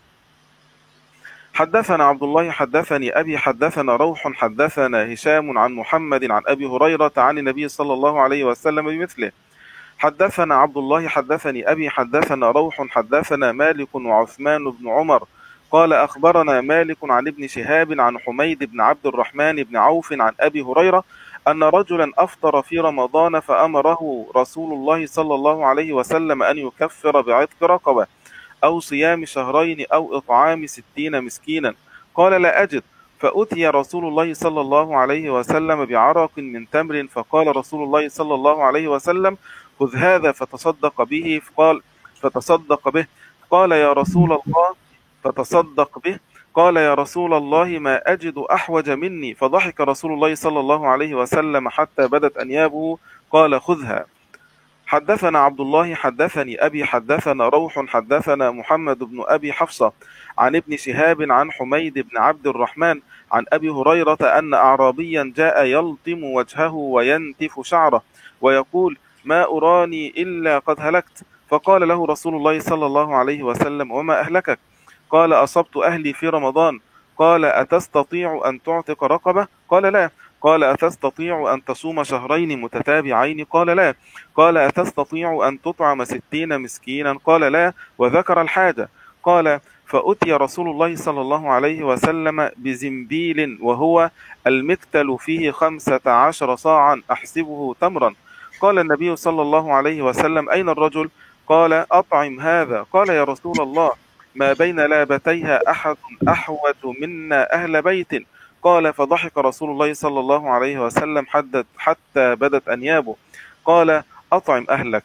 حدثنا عبد الله حدثني أبي حدثنا روح حدثنا هشام عن محمد عن أبي هريرة عن النبي صلى الله عليه وسلم بمثله. حدثنا عبد الله حدثني أبي حدثنا روح حدثنا مالك وعثمان بن عمر قال أخبرنا مالك عن ابن شهاب عن حميد بن عبد الرحمن بن عوف عن أبي هريرة أن رجلا أفطر في رمضان فأمره رسول الله صلى الله عليه وسلم أن يكفر بعتق رقبة أو صيام شهرين أو إطعام 60 مسكينا. قال لا أجد، فأتي رسول الله صلى الله عليه وسلم بعرق من تمر فقال رسول الله صلى الله عليه وسلم خذ هذا فتصدق به. قال يا رسول الله فتصدق به. قال يا رسول الله ما أجد أحوج مني، فضحك رسول الله صلى الله عليه وسلم حتى بدت أنيابه. قال خذها. حدثنا عبد الله حدثني أبي حدثنا روح حدثنا محمد بن أبي حفصة عن ابن شهاب عن حميد بن عبد الرحمن عن أبي هريرة أن أعرابيا جاء يلطم وجهه وينتف شعره ويقول ما أراني إلا قد هلكت. فقال له رسول الله صلى الله عليه وسلم وما أهلكك؟ قال أصبت أهلي في رمضان. قال أتستطيع أن تعتق رقبة؟ قال لا. قال أتستطيع أن تصوم شهرين متتابعين؟ قال لا. قال أتستطيع أن تطعم 60 مسكينا؟ قال لا، وذكر الحاجة. قال فأتي رسول الله صلى الله عليه وسلم بزنبيل وهو المكتل فيه 15 صاعا أحسبه تمرا. قال النبي صلى الله عليه وسلم أين الرجل؟ قال أطعم هذا. قال يا رسول الله ما بين لابتيها أحد أحوج منا أهل بيت. قال فضحك رسول الله صلى الله عليه وسلم حتى بدت أنيابه. قال أطعم أهلك.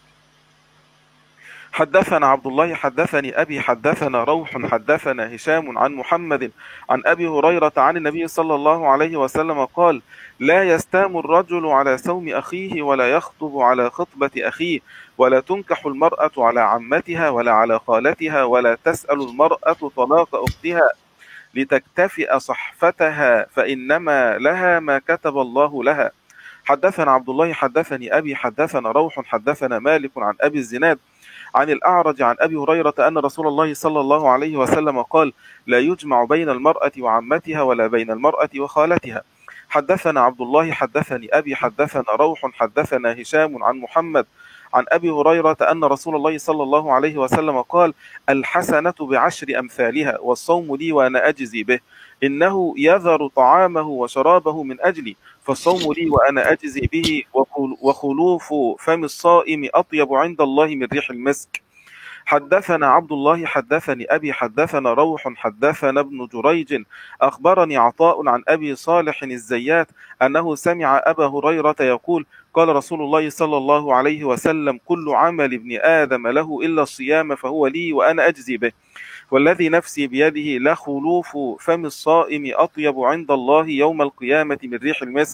حدثنا عبد الله حدثني أبي حدثنا روح حدثنا هشام عن محمد عن أبي هريرة عن النبي صلى الله عليه وسلم قال لا يستام الرجل على سوم أخيه ولا يخطب على خطبة أخيه ولا تنكح المرأة على عمتها ولا على خالتها ولا تسأل المرأة طلاق أختها لتكتفئ صحفتها فإنما لها ما كتب الله لها. حدثنا عبد الله حدثني أبي حدثنا روح حدثنا مالك عن أبي الزناد عن الأعرج عن أبي هريرة أن رسول الله صلى الله عليه وسلم قال لا يجمع بين المرأة وعمتها ولا بين المرأة وخالتها. حدثنا عبد الله حدثني أبي حدثنا روح حدثنا هشام عن محمد عن أبي هريرة أن رسول الله صلى الله عليه وسلم قال الحسنة ب10 أمثالها والصوم لي وأنا أجزي به. إنه يذر طعامه وشرابه من أجلي فالصوم لي وأنا أجزي به وخلوف فم الصائم أطيب عند الله من ريح المسك. حدثنا عبد الله حدثني أبي حدثنا روح حدثنا ابن جريج أخبرني عطاء عن أبي صالح الزيات أنه سمع أبا هريرة يقول قال رسول الله صلى الله عليه وسلم كل عمل ابن آدم له إلا الصيام فهو لي وأنا أجزي به والذي نفسي بيده لخلوف فم الصائم أطيب عند الله يوم القيامة من ريح المسك.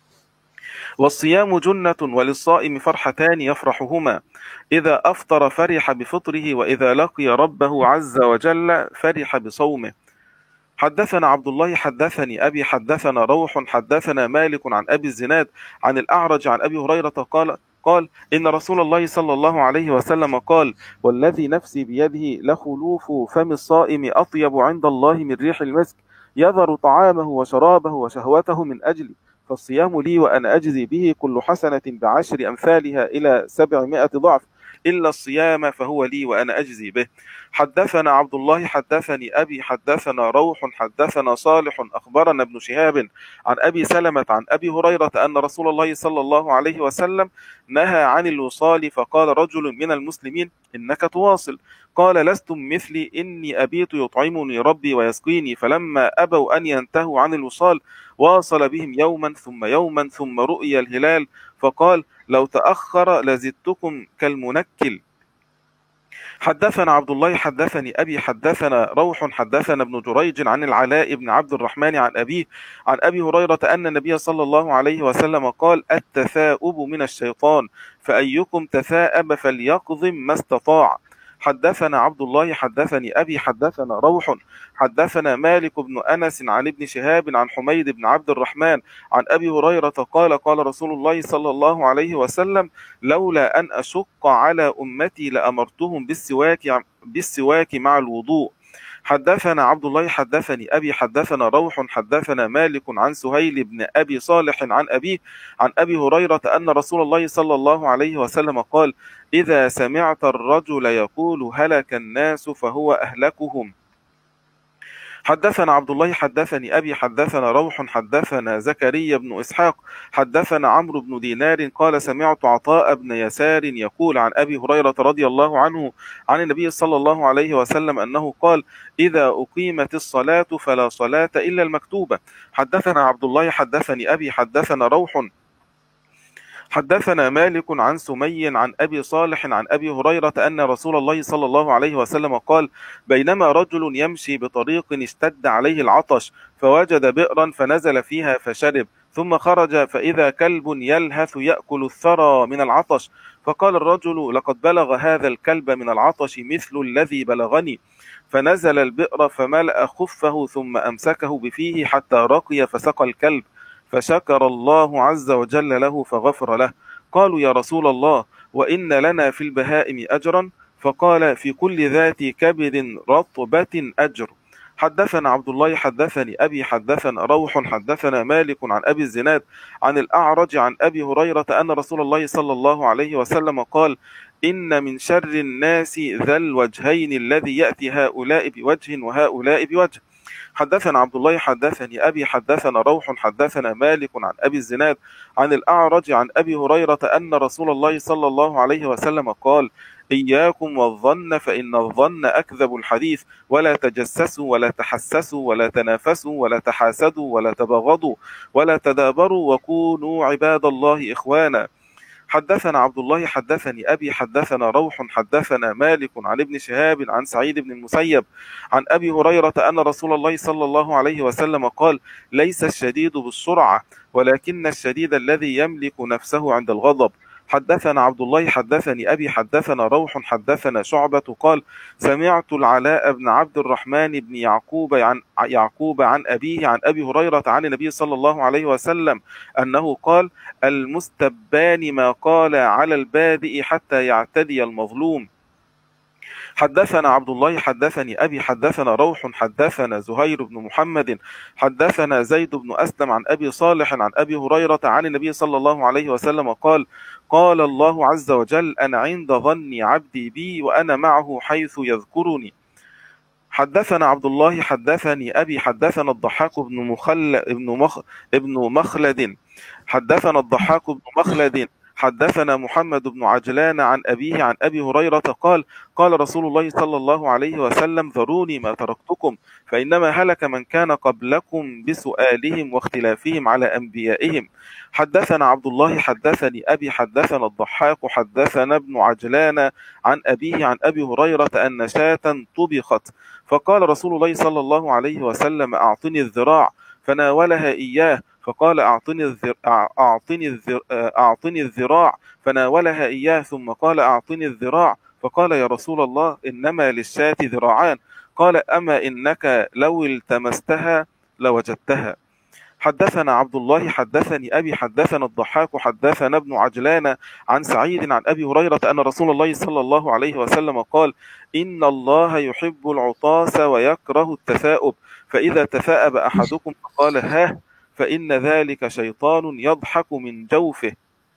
والصيام جنة وللصائم فرحتان يفرحهما إذا أفطر فرح بفطره وإذا لقي ربه عز وجل فرح بصومه. حدثنا عبد الله حدثني أبي حدثنا روح حدثنا مالك عن أبي الزناد عن الأعرج عن أبي هريرة قال إن رسول الله صلى الله عليه وسلم قال والذي نفسي بيده لخلوف فم الصائم أطيب عند الله من ريح المسك يذر طعامه وشرابه وشهوته من أجلي فالصيام لي وأنا أجزي به كل حسنة ب10 أمثالها إلى 700 ضعف إلا الصيام فهو لي وأنا أجزي به. حدثنا عبد الله حدثني أبي حدثنا روح حدثنا صالح أخبرنا ابن شهاب عن أبي سلمة عن أبي هريرة أن رسول الله صلى الله عليه وسلم نهى عن الوصال فقال رجل من المسلمين إنك تواصل قال لستم مثلي إني أبيت يطعمني ربي ويسقيني فلما أبوا أن ينتهوا عن الوصال واصل بهم يوما ثم رؤي الهلال فقال لو تأخر لزدتكم كالمنكل. حدثنا عبد الله حدثني أبي حدثنا روح حدثنا ابن جريج عن العلاء بن عبد الرحمن عن أبيه عن أبي هريرة أن النبي صلى الله عليه وسلم قال التثاؤب من الشيطان فأيكم تثاءب فليقضم ما استطاع. حدثنا عبد الله حدثني أبي حدثنا روح حدثنا مالك بن أنس عن ابن شهاب عن حميد بن عبد الرحمن عن أبي هريرة قال قال رسول الله صلى الله عليه وسلم لولا أن أشق على أمتي لأمرتهم بالسواك مع الوضوء. حدثنا عبد الله حدثني أبي حدثنا روح حدثنا مالك عن سهيل بن أبي صالح عن أبيه عن أبي هريرة أن رسول الله صلى الله عليه وسلم قال إذا سمعت الرجل يقول هلك الناس فهو أهلكهم. حدثنا عبد الله حدثني أبي حدثنا روح حدثنا زكريا بن إسحاق حدثنا عمرو بن دينار قال سمعت عطاء بن يسار يقول عن أبي هريرة رضي الله عنه عن النبي صلى الله عليه وسلم أنه قال إذا أقيمت الصلاة فلا صلاة إلا المكتوبة. حدثنا عبد الله حدثني أبي حدثنا روح حدثنا مالك عن سمي عن أبي صالح عن أبي هريرة أن رسول الله صلى الله عليه وسلم قال بينما رجل يمشي بطريق اشتد عليه العطش فوجد بئرا فنزل فيها فشرب ثم خرج فإذا كلب يلهث يأكل الثرى من العطش فقال الرجل لقد بلغ هذا الكلب من العطش مثل الذي بلغني فنزل البئر فملأ خفه ثم أمسكه بفيه حتى رقي فسقى الكلب فشكر الله عز وجل له فغفر له. قالوا يا رسول الله وإن لنا في البهائم أجرا؟ فقال في كل ذات كبد رطبة أجر. حدثنا عبد الله حدثني أبي حدثنا روح حدثنا مالك عن أبي الزناد عن الأعرج عن أبي هريرة أن رسول الله صلى الله عليه وسلم قال إن من شر الناس ذا الوجهين الذي يأتي هؤلاء بوجه وهؤلاء بوجه. حدثنا عبد الله حدثني أبي حدثنا روح حدثنا مالك عن أبي الزناد عن الأعرج عن أبي هريرة أن رسول الله صلى الله عليه وسلم قال إياكم والظن فإن الظن أكذب الحديث ولا تجسسوا ولا تحسسوا ولا تنافسوا ولا تحاسدوا ولا تبغضوا ولا تدابروا وكونوا عباد الله إخوانا. حدثنا عبد الله حدثني أبي حدثنا روح حدثنا مالك عن ابن شهاب عن سعيد بن المسيب عن أبي هريرة أن رسول الله صلى الله عليه وسلم قال ليس الشديد بالسرعة ولكن الشديد الذي يملك نفسه عند الغضب. حدثنا عبد الله حدثني أبي حدثنا روح حدثنا شعبة قال سمعت العلاء بن عبد الرحمن بن يعقوب عن أبيه عن أبي هريرة عن النبي صلى الله عليه وسلم أنه قال المستبان ما قال على البادئ حتى يعتدي المظلوم. حدثنا عبد الله حدثني أبي حدثنا روح حدثنا زهير بن محمد حدثنا زيد بن أسلم عن أبي صالح عن أبي هريرة عن النبي صلى الله عليه وسلم قال قال الله عز وجل أنا عند ظن عبدي بي وأنا معه حيث يذكرني. حدثنا عبد الله حدثني أبي حدثنا الضحاك ابن مخلد حدثنا الضحاك بن مخلد حدثنا محمد بن عجلان عن أبيه عن أبي هريرة قال قال رسول الله صلى الله عليه وسلم ذروني ما تركتكم فإنما هلك من كان قبلكم بسؤالهم واختلافهم على أنبيائهم. حدثنا عبد الله حدثني أبي حدثنا الضحاك حدثنا ابن عجلان عن أبيه عن أبي هريرة أن شاة طبخت فقال رسول الله صلى الله عليه وسلم أعطني الذراع فناولها إياه فقال أعطني الذراع فناولها إياه ثم قال أعطني الذراع فقال يا رسول الله إنما للشاة ذراعان قال أما إنك لو التمستها لوجدتها. حدثنا عبد الله حدثني أبي حدثنا الضحاك حدثنا ابن عجلان عن سعيد عن أبي هريرة أن رسول الله صلى الله عليه وسلم قال إن الله يحب العطاس ويكره التثاؤب فإذا تثاءب أحدكم فقال ها فإن ذلك شيطان يضحك من جوفه.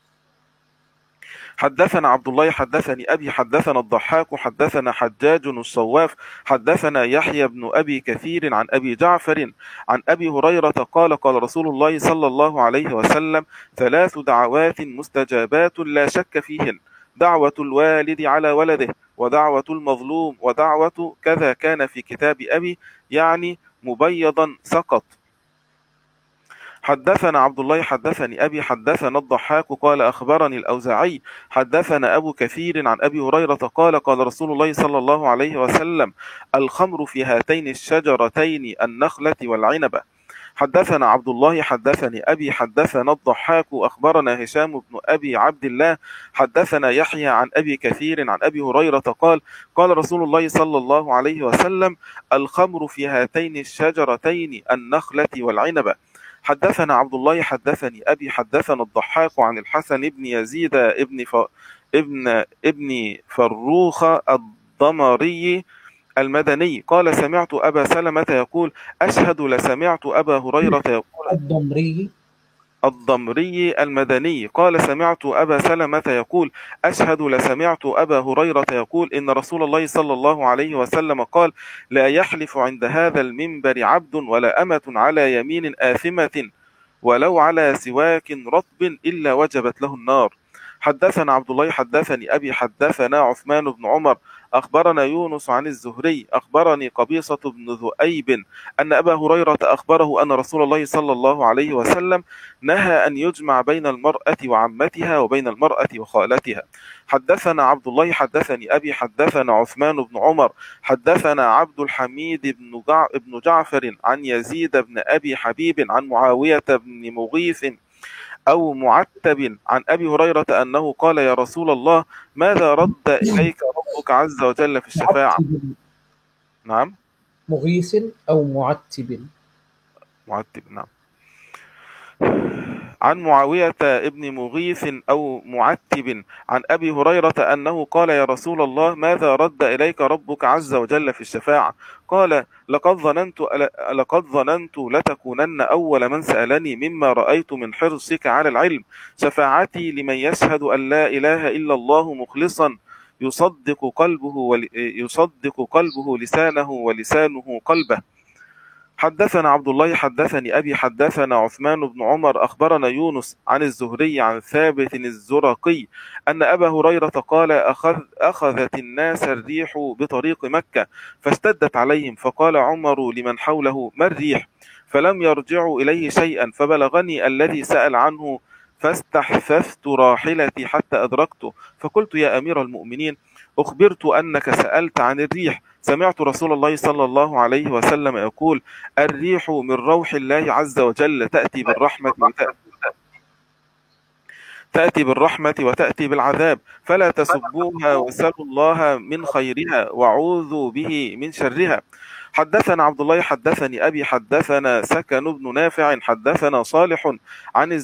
حدثنا عبد الله حدثني أبي حدثنا الضحاك حدثنا حجاج الصواف حدثنا يحيى بن أبي كثير عن أبي جعفر عن أبي هريرة قال قال رسول الله صلى الله عليه وسلم 3 دعوات مستجابات لا شك فيهن دعوة الوالد على ولده ودعوة المظلوم ودعوة كذا كان في كتاب أبي يعني مبيضا سقط. حدثنا عبد الله حدثني أبي حدثنا الضحاك قال أخبرني الأوزاعي حدثنا أبو كثير عن أبي هريرة قال قال رسول الله صلى الله عليه وسلم الخمر في هاتين الشجرتين النخلة والعنبة. حدثنا عبد الله حدثني أبي حدثنا الضحاك أخبرنا هشام بن أبي عبد الله حدثنا يحيى عن أبي كثير عن أبي هريرة قال قال رسول الله صلى الله عليه وسلم الخمر في هاتين الشجرتين النخلة والعنبة. حدثنا عبد الله حدثني أبي حدثنا الضحاك عن الحسن بن يزيد ابن فروخ الضمري المدني قال سمعت أبا سلمة يقول أشهد لسمعت أبا هريرة يقول الضمري المدني قال سمعت أبا سلمة يقول أشهد لسمعت أبا هريرة يقول إن رسول الله صلى الله عليه وسلم قال لا يحلف عند هذا المنبر عبد ولا أمة على يمين آثمة ولو على سواك رطب إلا وجبت له النار. حدثنا عبد الله حدثني أبي حدثنا عثمان بن عمر أخبرنا يونس عن الزهري أخبرني قبيصة بن ذؤيب أن أبا هريرة أخبره أن رسول الله صلى الله عليه وسلم نهى أن يجمع بين المرأة وعمتها وبين المرأة وخالتها. حدثنا عبد الله حدثني أبي حدثنا عثمان بن عمر حدثنا عبد الحميد بن جعفر عن يزيد بن أبي حبيب عن معاوية بن مغيث أو معتب عن أبي هريرة أنه قال يا رسول الله ماذا رد إليك ربك عز وجل في الشفاعة؟ نعم مغيث أو معتب نعم عن معاوية ابن مغيث أو معتب عن أبي هريرة أنه قال يا رسول الله ماذا رد إليك ربك عز وجل في الشفاعة؟ قال لقد ظننت لتكونن أول من سألني مما رأيت من حرصك على العلم. شفاعتي لمن يشهد أن لا إله إلا الله مخلصا يصدق قلبه لسانه ولسانه قلبه. حدثنا عبد الله حدثني أبي حدثنا عثمان بن عمر أخبرنا يونس عن الزهري عن ثابت الزرقي أن أبا هريرة قال أخذت الناس الريح بطريق مكة فاشتدت عليهم فقال عمر لمن حوله ما الريح؟ فلم يرجعوا إليه شيئا فبلغني الذي سأل عنه فاستحففت راحلتي حتى أدركته فقلت يا أمير المؤمنين أخبرت أنك سألت عن الريح سمعت رسول الله صلى الله عليه وسلم يقول الريح من روح الله عز وجل تأتي بالرحمة وتأتي بالعذاب فلا تسبوها وسلوا الله من خيرها وعوذوا به من شرها. حدثنا عبد الله حدثني أبي حدثنا سكن بن نافع حدثنا صالح عن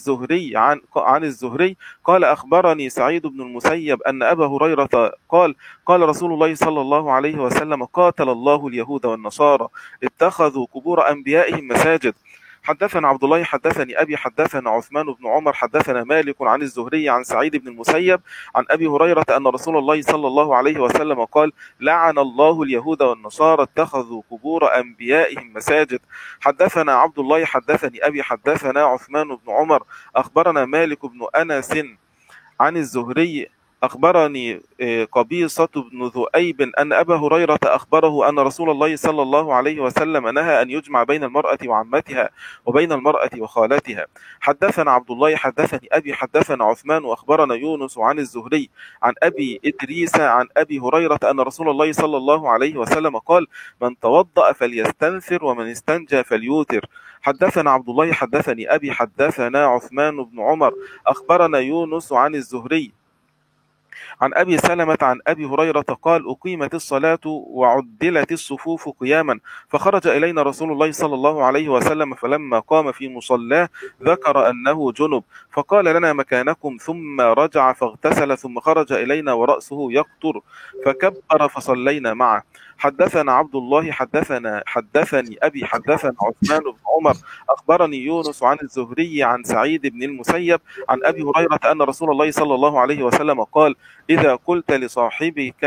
الزهري قال أخبرني سعيد بن المسيب أن أبا هريرة قال رسول الله صلى الله عليه وسلم قاتل الله اليهود والنصارى اتخذوا قبور أنبيائهم مساجد. حدثنا عبد الله حدثني أبي حدثنا عثمان بن عمر حدثنا مالك عن الزهري عن سعيد بن المسيب عن أبي هريرة أن رسول الله صلى الله عليه وسلم قال لعن الله اليهود والنصارى اتخذوا قبور أنبيائهم مساجد. حدثنا عبد الله حدثني أبي حدثنا عثمان بن عمر أخبرنا مالك بن أنس عن الزهري أخبرني قبيصة بن ذؤيب أن أبا هريرة أخبره أن رسول الله صلى الله عليه وسلم نهى أن يجمع بين المرأة وعمتها وبين المرأة وخالتها. حدثنا عبد الله حدثني أبي حدثنا عثمان وأخبرنا يونس عن الزهري عن أبي إدريس عن أبي هريرة أن رسول الله صلى الله عليه وسلم قال من توضأ فليستنثر ومن استنجى فليوتر. حدثنا عبد الله حدثني أبي حدثنا عثمان بن عمر أخبرنا يونس عن الزهري عن أبي سلمة عن أبي هريرة قال أقيمت الصلاة وعدلت الصفوف قياما فخرج إلينا رسول الله صلى الله عليه وسلم فلما قام في مصلاه ذكر أنه جنب فقال لنا مكانكم ثم رجع فاغتسل ثم خرج إلينا ورأسه يقطر فكبر فصلينا معه. حدثنا عبد الله حدثني أبي حدثنا عثمان بن عمر أخبرني يونس عن الزهري عن سعيد بن المسيب عن أبي هريرة أن رسول الله صلى الله عليه وسلم قال إذا قلت لصاحبك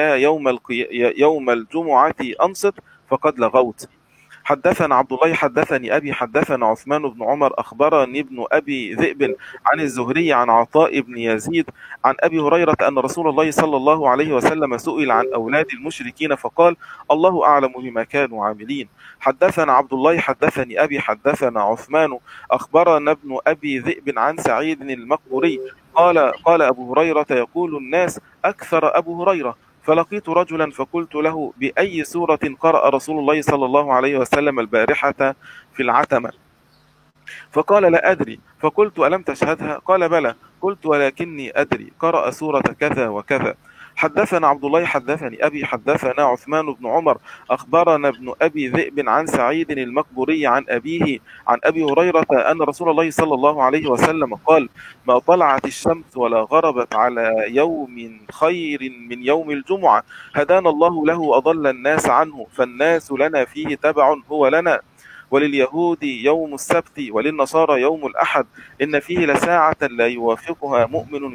يوم الجمعة أنصت فقد لغوت. حدثنا عبد الله حدثني أبي حدثنا عثمان بن عمر أخبرني ابن أبي ذئب عن الزهري عن عطاء بن يزيد عن أبي هريرة أن رسول الله صلى الله عليه وسلم سئل عن أولاد المشركين فقال الله أعلم بما كانوا عاملين. حدثنا عبد الله حدثني أبي حدثنا عثمان أخبرنا ابن أبي ذئب عن سعيد المقبوري قال أبو هريرة يقول الناس أكثر أبو هريرة فلقيت رجلا فقلت له بأي سورة قرأ رسول الله صلى الله عليه وسلم البارحة في العتمة فقال لا أدري. فقلت ألم تشهدها؟ قال بلى. قلت ولكني أدري قرأ سورة كذا وكذا. حدثنا عبد الله حدثني أبي حدثنا عثمان بن عمر أخبرنا ابن أبي ذئب عن سعيد المقبوري عن أبيه عن أبي هريرة أن رسول الله صلى الله عليه وسلم قال: ما طلعت الشمس ولا غربت على يوم خير من يوم الجمعة هدانا الله له وأضل الناس عنه، فالناس لنا فيه تبع هو لنا. ولليهود يوم السبت وللنصارى يوم الأحد، إن فيه لساعة لا يوافقها مؤمن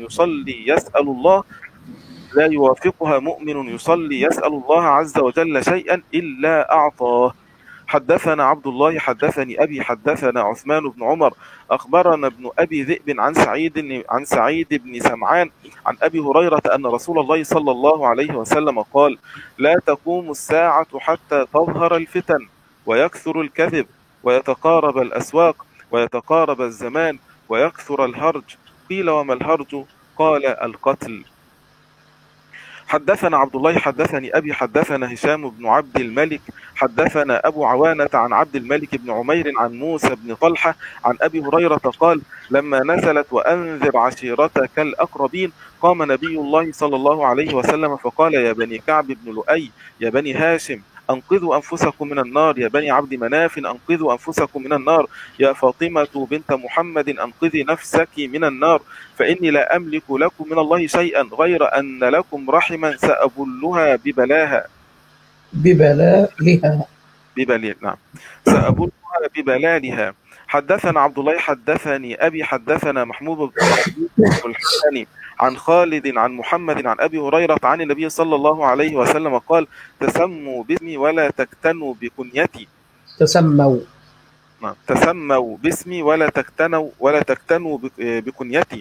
يسأل الله عز وجل شيئا إلا أعطاه. حدثنا عبد الله حدثني أبي حدثنا عثمان بن عمر أخبرنا ابن أبي ذئب عن سعيد بن سمعان عن أبي هريرة أن رسول الله صلى الله عليه وسلم قال: لا تقوم الساعة حتى تظهر الفتن ويكثر الكذب ويتقارب الأسواق ويتقارب الزمان ويكثر الهرج. قيل: وما الهرج؟ قال: القتل. حدثنا عبد الله حدثني أبي حدثنا هشام بن عبد الملك حدثنا أبو عوانة عن عبد الملك بن عمير عن موسى بن طلحة عن أبي هريرة قال: لما نزلت وأنذر عشيرتك الأقربين قام نبي الله صلى الله عليه وسلم فقال: يا بني كعب بن لؤي، يا بني هاشم، أنقذوا أنفسكم من النار، يا بني عبد مناف أنقذوا أنفسكم من النار، يا فاطمة بنت محمد أنقذي نفسك من النار، فإني لا أملك لكم من الله شيئا غير أن لكم رحما سأبلها نعم، سأبلها ببلالها. حدثنا عبد الله حدثني أبي حدثنا محمود بن الحسني عن خالد عن محمد عن أبي هريرة عن النبي صلى الله عليه وسلم قال: تسموا باسمي ولا تكتنوا بكنيتي. تسموا باسمي ولا تكتنوا بكنيتي.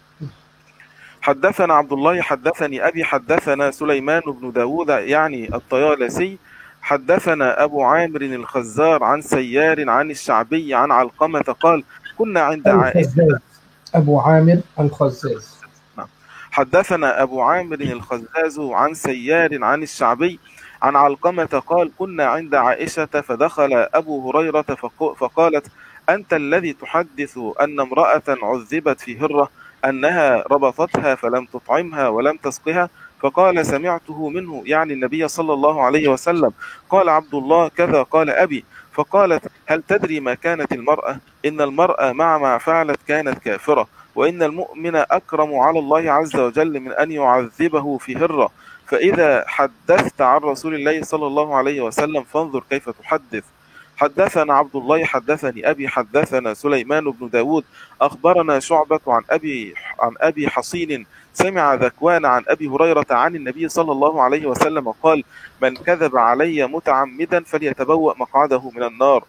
حدثنا عبد الله حدثني أبي حدثنا سليمان بن داود يعني الطيالسي حدثنا أبو عامر الخزار عن سيار عن الشعبي عن علقمة قال: كنا عند عائشة. أبو عامر الخزاز. حدثنا أبو عامر الخزاز عن سيار عن الشعبي عن علقمة قال: كنا عند عائشة فدخل أبو هريرة فقالت: أنت الذي تحدث أن امرأة عذبت في هرة أنها ربطتها فلم تطعمها ولم تسقها؟ فقال: سمعته منه، يعني النبي صلى الله عليه وسلم. قال عبد الله: كذا قال أبي. فقالت: هل تدري ما كانت المرأة؟ إن المرأة مع ما فعلت كانت كافرة، وإن المؤمن أكرم على الله عز وجل من أن يعذبه في هرة. فإذا حدثت عن رسول الله صلى الله عليه وسلم فانظر كيف تحدث. حدثنا عبد الله حدثني أبي حدثنا سليمان بن داود أخبرنا شعبة عن أبي حصين سمع ذكوان عن أبي هريرة عن النبي صلى الله عليه وسلم قال: من كذب علي متعمدا فليتبوأ مقعده من النار.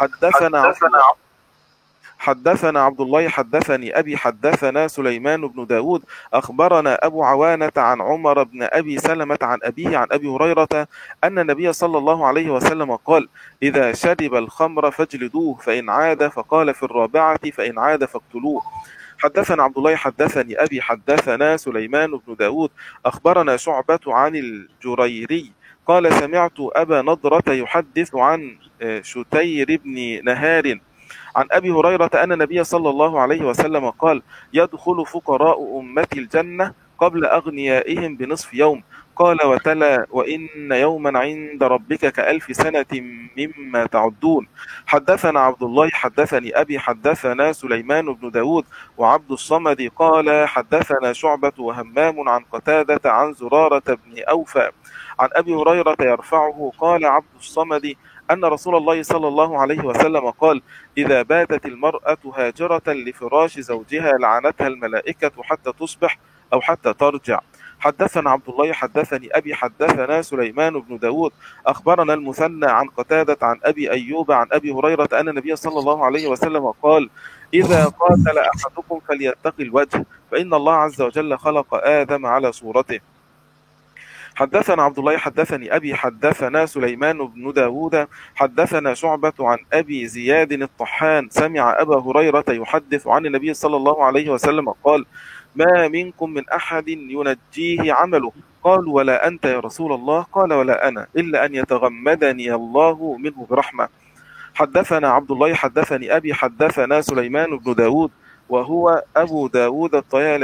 حدثنا عبد الله حدثني أبي حدثنا سليمان بن داود أخبرنا أبو عوانة عن عمر بن أبي سلمة عن أبيه عن أبي هريرة أن النبي صلى الله عليه وسلم قال: إذا شرب الخمر فاجلدوه، فإن عاد فقال في الرابعة فإن عاد فاقتلوه. حدثنا عبد الله حدثني أبي حدثنا سليمان بن داود أخبرنا شعبة عن الجريري قال: سمعت أبا نضرة يحدث عن شتير بن نهار عن أبي هريرة أن النبي صلى الله عليه وسلم قال: يدخل فقراء أمتي الجنة قبل أغنيائهم بنصف يوم. قال وتلا: وإن يوما عند ربك كألف سنة مما تعدون. حدثنا عبد الله حدثني أبي حدثنا سليمان بن داود وعبد الصمد قال: حدثنا شعبة وهمام عن قتادة عن زرارة بن أوفى عن أبي هريرة يرفعه. قال عبد الصمد: أن رسول الله صلى الله عليه وسلم قال: إذا باتت المرأة هاجرة لفراش زوجها لعنتها الملائكة حتى تصبح أو حتى ترجع. حدثنا عبد الله حدثني أبي حدثنا سليمان بن داود أخبرنا المثنى عن قتادة عن أبي أيوب عن أبي هريرة أن النبي صلى الله عليه وسلم قال: إذا قاتل أحدكم فليتقي الوجه، فإن الله عز وجل خلق آدم على صورته. حدثنا عبد الله حدثني أبي حدثنا سليمان بن داود حدثنا شعبة عن أبي زياد الطحان سمع أبا هريرة يحدث عن النبي صلى الله عليه وسلم قال: ما منكم من أحد ينجيه عمله. قالوا: ولا أنت يا رسول الله؟ قال: ولا أنا، إلا أن يتغمدني الله منه برحمة. حدثنا عبد الله حدثني أبي حدثنا سليمان بن داود وهو أبو داود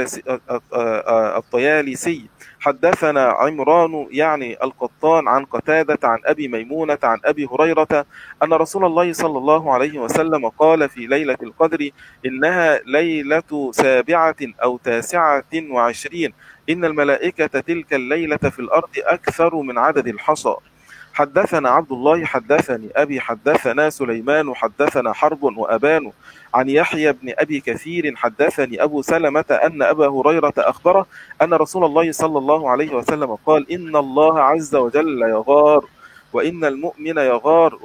الطيالسي. حدثنا عمران يعني القطان عن قتادة عن أبي ميمونة عن أبي هريرة أن رسول الله صلى الله عليه وسلم قال في ليلة القدر إنها ليلة 7 أو 29، إن الملائكة تلك الليلة في الأرض أكثر من عدد الحصى. حدثنا عبد الله حدثني أبي حدثنا سليمان حدثنا حرب وأبان عن يحيى بن أبي كثير حدثني أبو سلمة أن أبا هريرة أخبره أن رسول الله صلى الله عليه وسلم قال إن الله عز وجل يغار، وإن المؤمن يغار،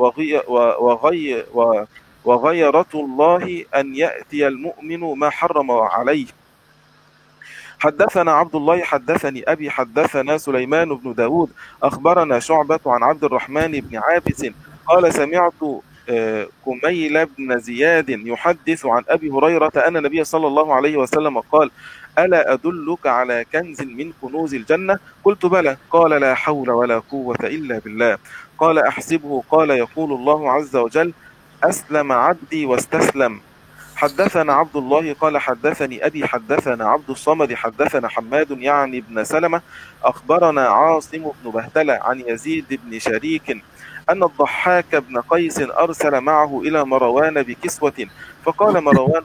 وغيرة الله أن يأتي المؤمن ما حرم عليه. حدثنا عبد الله حدثني أبي حدثنا سليمان بن داود أخبرنا شعبة عن عبد الرحمن بن عابس قال سمعت كميل بن زياد يحدث عن أبي هريرة أن النبي صلى الله عليه وسلم قال ألا أدلك على كنز من كنوز الجنة؟ قلت بلى. قال لا حول ولا قوة إلا بالله. قال أحسبه. قال يقول الله عز وجل أسلم عبدي واستسلم. حدثنا عبد الله قال حدثني أبي حدثنا عبد الصمد حدثنا حماد يعني بن سلمة أخبرنا عاصم بن بهدلة عن يزيد بن شريك أن الضحاك بن قيس أرسل معه إلى مروان بكسوة، فقال مروان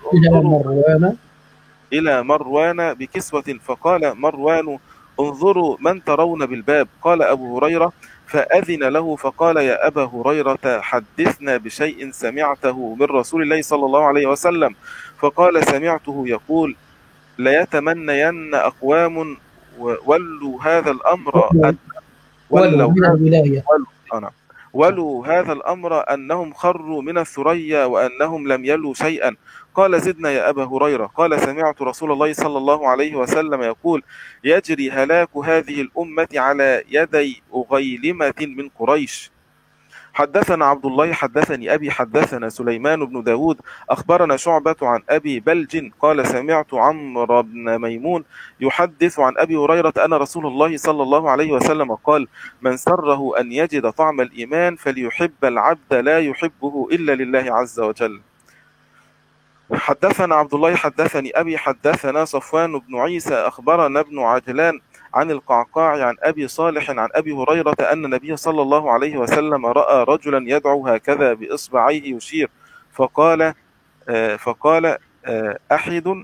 إلى مروان بكسوة، فقال مروان انظروا من ترون بالباب. قال أبو هريرة فأذن له فقال يا أبا هريرة حدثنا بشيء سمعته من رسول الله صلى الله عليه وسلم. فقال سمعته يقول ليتمنين أقوام ولوا هذا الأمر ولوا هذا الأمر أنهم خروا من الثريا وأنهم لم يلوا شيئا. قال زدنا يا أبا هريرة. قال سمعت رسول الله صلى الله عليه وسلم يقول يجري هلاك هذه الأمة على يدي أغيلمة من قريش. حدثنا عبد الله حدثني أبي حدثنا سليمان بن داود أخبرنا شعبة عن أبي بلج قال سمعت عمرو بن ميمون يحدث عن أبي هريرة أن رسول الله صلى الله عليه وسلم قال من سره أن يجد طعم الإيمان فليحب العبد لا يحبه إلا لله عز وجل. حدثنا عبد الله حدثني أبي حدثنا صفوان بن عيسى أخبرنا ابن عجلان عن القعقاع عن أبي صالح عن أبي هريرة أن النبي صلى الله عليه وسلم رأى رجلا يدعو هكذا بإصبعيه يشير فقال أحد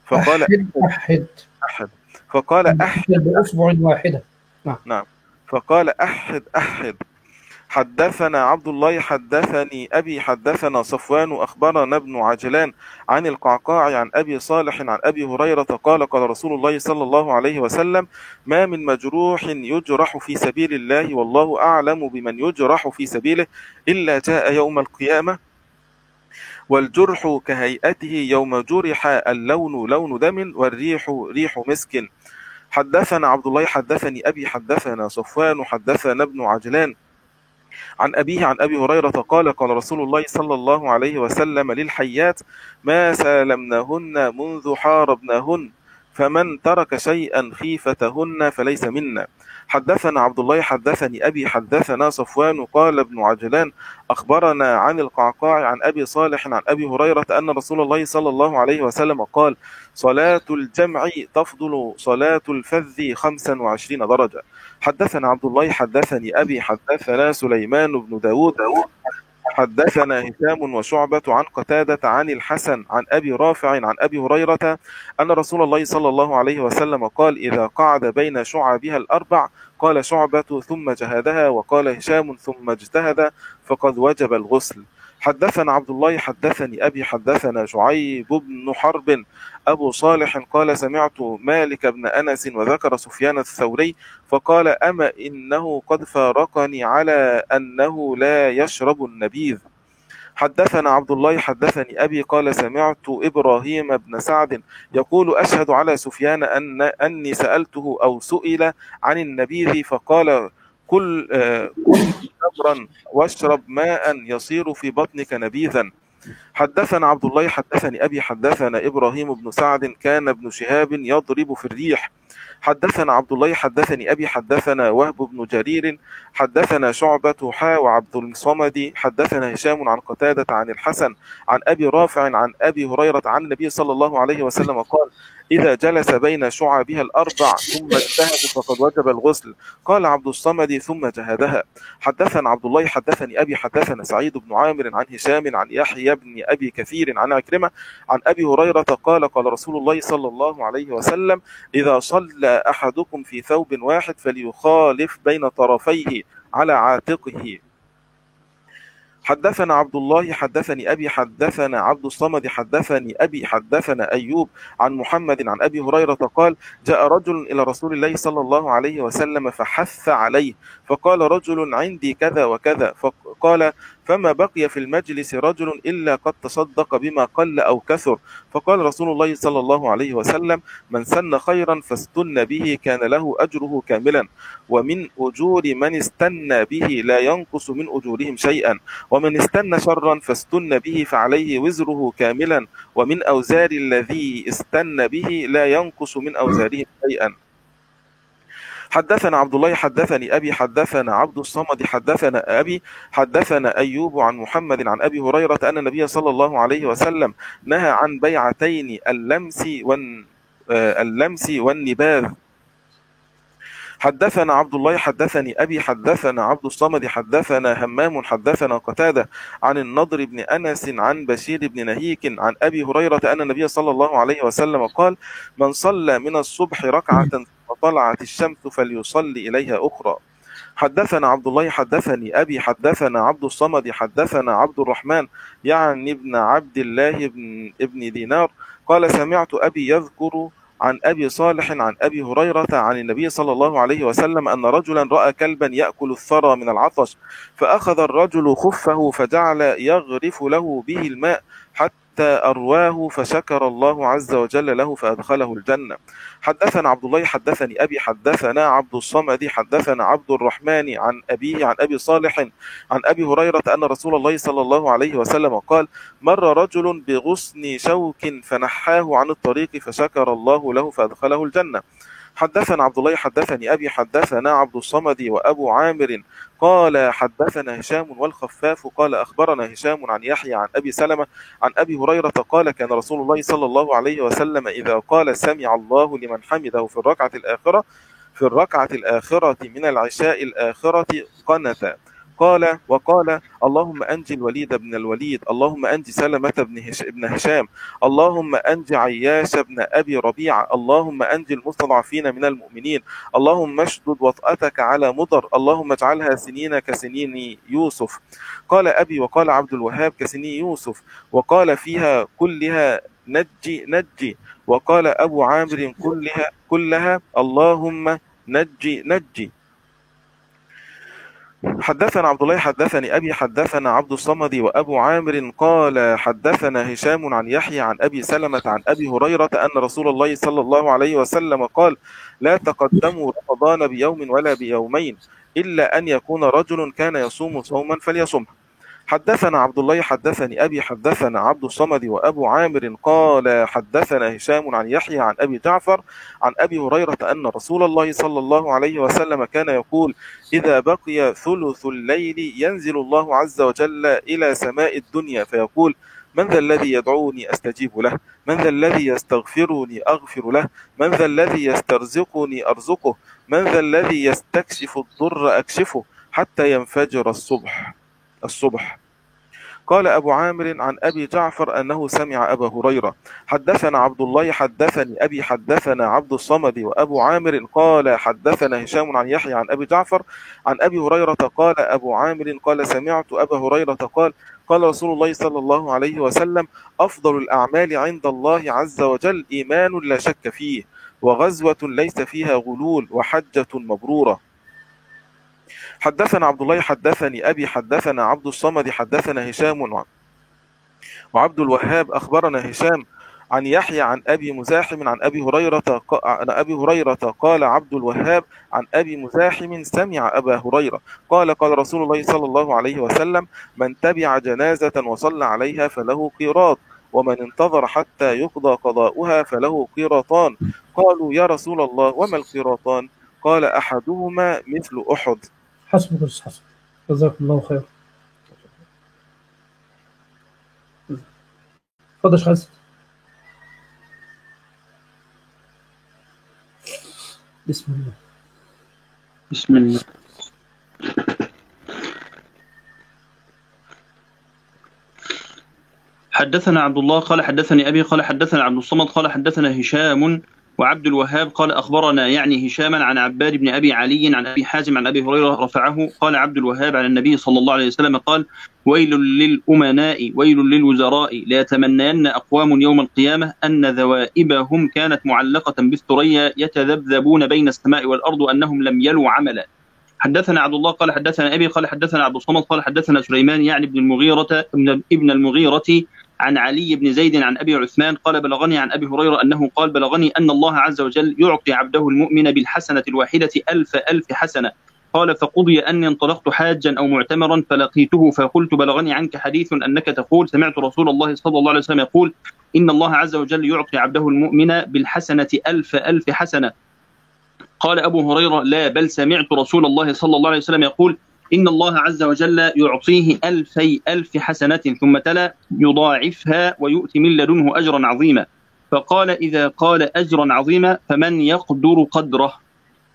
فقال أحد بأصبع واحدة. نعم فقال أحد. حدثنا عبد الله حدثني أبي حدثنا صفوان أخبرنا ابن عجلان عن القعقاع عن أبي صالح عن أبي هريرة قال قال رسول الله صلى الله عليه وسلم ما من مجروح يجرح في سبيل الله والله أعلم بمن يجرح في سبيله إلا جاء يوم القيامة والجرح كهيئته يوم جرح اللون لون دم والريح ريح مسك. حدثنا عبد الله حدثني أبي حدثنا صفوان حدثنا ابن عجلان عن أبيه عن أبي هريرة قال قال رسول الله صلى الله عليه وسلم للحيات ما سالمناهن منذ حاربناهن فمن ترك شيئا خيفتهن فليس منا. حدثنا عبد الله حدثني أبي حدثنا صفوان قال ابن عجلان أخبرنا عن القعقاع عن أبي صالح عن أبي هريرة أن رسول الله صلى الله عليه وسلم قال صلاة الجمع تفضل صلاة الفذ 25 درجة. حدثنا عبد الله حدثني أبي حدثنا سليمان بن داود حدثنا هشام وشعبة عن قتادة عن الحسن عن أبي رافع عن أبي هريرة أن رسول الله صلى الله عليه وسلم قال إذا قعد بين شعبها الأربع قال شعبة ثم جهدها وقال هشام ثم اجتهد فقد وجب الغسل. حدثنا عبد الله حدثني أبي حدثنا شعيب بن حرب أبو صالح قال سمعت مالك بن أنس وذكر سفيان الثوري فقال أما إنه قد فارقني على أنه لا يشرب النبيذ. حدثنا عبد الله حدثني أبي قال سمعت إبراهيم بن سعد يقول أشهد على سفيان أني سألته أو سئل عن النبيذ فقال كل نبرا واشرب ماء يصير في بطنك نبيذا. حدثنا عبد الله حدثني أبي حدثنا إبراهيم بن سعد كان ابن شهاب يضرب في الريح حدثنا عبد الله حدثني أبي حدثنا وهب بن جرير حدثنا شعبة وعبد الصمد حدثنا هشام عن قتادة عن الحسن عن أبي رافع عن أبي هريرة عن النبي صلى الله عليه وسلم قال: إذا جلس بين شعبها الأربع ثم اجتهد فقد وجب الغسل. قال عبد الصمد: ثم جهدها. حدثنا عبد الله حدثني أبي حدثنا سعيد بن عامر عن هشام عن يحيى بن أبي كثير عن عكرمة عن أبي هريرة قال: قال رسول الله صلى الله عليه وسلم: إذا صلى أحدكم في ثوب واحد فليخالف بين طرفيه على عاتقه. حدثنا عبد الله حدثني أبي حدثنا عبد الصمد حدثني أبي حدثنا أيوب عن محمد عن أبي هريرة قال: جاء رجل إلى رسول الله صلى الله عليه وسلم فحث عليه، فقال رجل: عندي كذا وكذا. فقال: فما بقي في المجلس رجل إلا قد تصدق بما قل أو كثر. فقال رسول الله صلى الله عليه وسلم: من سن خيرا فاستن به كان له أجره كاملا، ومن أجور من استنى به لا ينقص من أجورهم شيئا، ومن استنى شرا فاستن به فعليه وزره كاملا، ومن أوزار الذي استنى به لا ينقص من أوزاره شيئا. حدثنا عبد الله حدثني أبي حدثنا عبد الصمد حدثنا أبي حدثنا أيوب عن محمد عن أبي هريرة أن النبي صلى الله عليه وسلم نهى عن بيعتين اللمس والنباذ. حدثنا عبد الله حدثني أبي حدثنا عبد الصمد حدثنا همام حدثنا قتادة عن النضر بن أنس عن بشير بن نهيك عن أبي هريرة أن النبي صلى الله عليه وسلم قال: من صلى من الصبح ركعة فطلعت الشمس فليصلي إليها أخرى. حدثنا عبد الله حدثني أبي حدثنا عبد الصمد حدثنا عبد الرحمن يعني ابن عبد الله ابن دينار قال: سمعت أبي يذكر عن أبي صالح عن أبي هريرة عن النبي صلى الله عليه وسلم أن رجلا رأى كلبا يأكل الثرى من العطش، فأخذ الرجل خفه فجعل يغرف له به الماء حتى أرواه، فشكر الله عز وجل له فأدخله الجنة. حدثنا عبد الله حدثني أبي حدثنا عبد الصمد حدثنا عبد الرحمن عن أبيه عن أبي صالح عن أبي هريرة أن رسول الله صلى الله عليه وسلم قال: مر رجل بغصن شوك فنحاه عن الطريق فشكر الله له فأدخله الجنة. حدثنا عبد الله حدثني أبي حدثنا عبد الصمد وأبو عامر قال حدثنا هشام والخفاف قال أخبرنا هشام عن يحيى عن أبي سلمة عن أبي هريرة قال: كان رسول الله صلى الله عليه وسلم إذا قال سمع الله لمن حمده في الركعة الآخرة من العشاء الآخرة قنت وقال: اللهم أنجي الوليد بن الوليد، اللهم أنجي سلمة بن هشام، اللهم أنجي عياش بن أبي ربيعة، اللهم أنجي المستضعفين من المؤمنين، اللهم اشدد وطأتك على مضر، اللهم اجعلها سنين كسنين يوسف. قال أبي وقال عبد الوهاب: كسنين يوسف. وقال فيها كلها نجي. وقال أبو عامر كلها اللهم نجي. حدثنا عبد الله حدثني أبي حدثنا عبد الصمد وأبو عامر قال حدثنا هشام عن يحيى عن أبي سلمة عن أبي هريرة أن رسول الله صلى الله عليه وسلم قال: لا تقدموا رمضان بيوم ولا بيومين إلا أن يكون رجل كان يصوم صوما فليصمه. حدثنا عبد الله حدثني أبي حدثنا عبد الصمد وأبو عامر قال حدثنا هشام عن يحيى عن أبي جعفر عن أبي هريرة أن رسول الله صلى الله عليه وسلم كان يقول: إذا بقي ثلث الليل ينزل الله عز وجل إلى سماء الدنيا فيقول: من ذا الذي يدعوني أستجيب له، من ذا الذي يستغفرني أغفر له، من ذا الذي يسترزقني أرزقه، من ذا الذي يستكشف الضر أكشفه، حتى ينفجر الصبح. قال أبو عامر عن أبي جعفر أنه سمع أبا هريرة. حدثنا عبد الله حدثني أبي حدثنا عبد الصمد وأبو عامر قال حدثنا هشام عن يحيى عن أبي جعفر عن أبي هريرة قال أبو عامر قال سمعت أبا هريرة قال رسول الله صلى الله عليه وسلم: أفضل الأعمال عند الله عز وجل إيمان لا شك فيه، وغزوة ليس فيها غلول، وحجة مبرورة. حدثنا عبد الله حدثني أبي حدثنا عبد الصمد حدثنا هشام وعبد الوهاب أخبرنا هشام عن يحيى عن أبي مزاحم عن أبي هريرة قال عبد الوهاب عن أبي مزاحم سمع أبا هريرة قال رسول الله صلى الله عليه وسلم: من تبع جنازة وصلى عليها فله قيراط، ومن انتظر حتى يقضى قضاؤها فله قيراطان. قالوا يا رسول الله وما القيراطان؟ قال أحدهما مثل أحد. حسبك يا أستاذ حسن، جزاك الله خير. اتفضل يا حسن. بسم الله. بسم الله. حدثنا عبد الله قال حدثني أبي قال حدثنا عبد الصمد قال حدثنا هشام وعبد الوهاب قال أخبرنا يعني هشاما عن عباد بن أبي علي عن أبي حازم عن أبي هريرة رفعه. قال عبد الوهاب عن النبي صلى الله عليه وسلم قال ويل للأمناء ويل للوزراء ليتمنين أقوام يوم القيامة أن ذوائبهم كانت معلقة بالثريا يتذبذبون بين السماء والأرض أنهم لم يلوا عملا. حدثنا عبد الله قال حدثنا أبي قال حدثنا عبد الصمد قال حدثنا سليمان يعني ابن المغيرة عن علي بن زيد عن أبي عثمان قال بلغني عن أبي هريرة أنه قال بلغني أن الله عز وجل يعطي عبده المؤمن بالحسنة الواحدة 1000 حسنة. قال فقضي أني انطلقت حاجا أو معتمرا فلقيته فقلت بلغني عنك حديث أنك تقول سمعت رسول الله صلى الله عليه وسلم يقول إن الله عز وجل يعطي عبده المؤمن بالحسنة 1000 حسنة. قال أبو هريرة لا بل سمعت رسول الله صلى الله عليه وسلم يقول إن الله عز وجل يعطيه 1000 حسنة ثم تلا يضاعفها ويؤتي من لدنه أجرا عظيما. فقال إذا قال أجرا عظيما فمن يقدر قدره.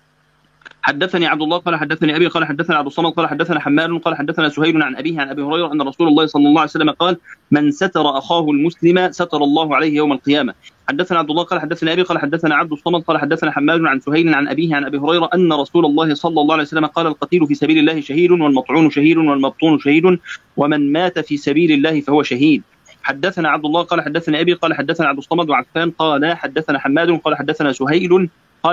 حدثني عبد الله قال حدثني أبي قال حدثنا عبد الصمد قال حدثنا حماد قال حدثنا سهيل عن أبيه عن أبي هريرة أن رسول الله صلى الله عليه وسلم قال من ستر أخاه المسلم ستر الله عليه يوم القيامة. حدثنا عبد الله قال حدثنا أبي قال حدثنا عبد الصمد قال حدثنا حماد عن سهيل عن أبيه عن أبي هريرة أن رسول الله صلى الله عليه وسلم قال القتيل في سبيل الله شهيد والمطعون شهيد والمبطون شهيد ومن مات في سبيل الله فهو شهيد. حدثنا عبد الله قال حدثنا أبي قال حدثنا عبد الصمد وعفان قال حدثنا حماد قال حدثنا سهيل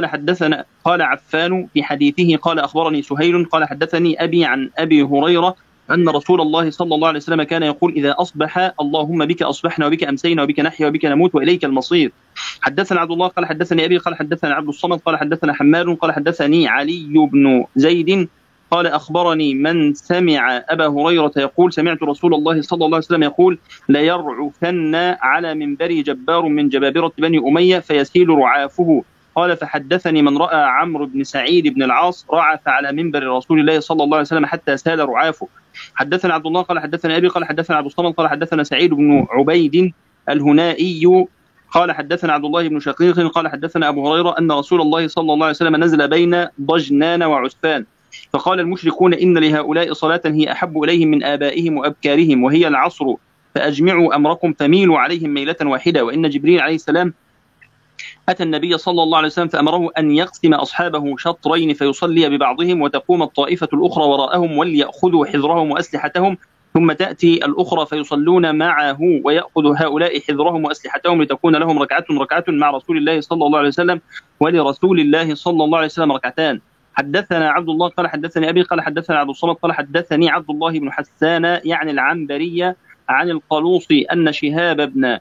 قال عفان في حديثه قال أخبرني سهيل قال حدثني أبي عن أبي هريرة أن رسول الله صلى الله عليه وسلم كان يقول إذا أصبح اللهم بك أصبحنا وبك أمسينا وبك نحيا وبك نموت وإليك المصير. حدثنا عبد الله قال حدثني أبي قال حدثنا عبد الصمد قال حدثنا حماد قال حدثني علي بن زيد قال أخبرني من سمع أبا هريرة يقول سمعت رسول الله صلى الله عليه وسلم يقول ليرعثن على منبر جبار من جبابرة بني أمية فيسيل رعافه. قال فحدثني من رأى عمرو بن سعيد بن العاص رعف على منبر رسول الله صلى الله عليه وسلم حتى سال رعافه. حدثنا عبد الله قال حدثنا أبي قال حدثنا عبد الصمد قال حدثنا سعيد بن عبيد الهنائي قال حدثنا عبد الله بن شقيق قال حدثنا أبو هريرة أن رسول الله صلى الله عليه وسلم نزل بين ضجنان وعسفان فقال المشركون إن لهؤلاء صلاة هي أحب إليهم من آبائهم وأبكارهم وهي العصر فأجمعوا أمركم فميلوا عليهم ميلة واحدة. وإن جبريل عليه السلام أتى النبي صلى الله عليه وسلم فأمره أن يقسم أصحابه شطرين فيصلي ببعضهم وتقوم الطائفة الأخرى وراءهم وليأخذوا حذرهم وأسلحتهم ثم تأتي الأخرى فيصلون معه ويأخذ هؤلاء حذرهم وأسلحتهم لتكون لهم ركعة مع رسول الله صلى الله عليه وسلم ولرسول الله صلى الله عليه وسلم ركعتان. حدثنا عبد الله قال حدثني أبي قال حدثنا عبد الصمد قال حدثني عبد الله بن حسان يعني العنبرية عن القلوصي أن شهاب بن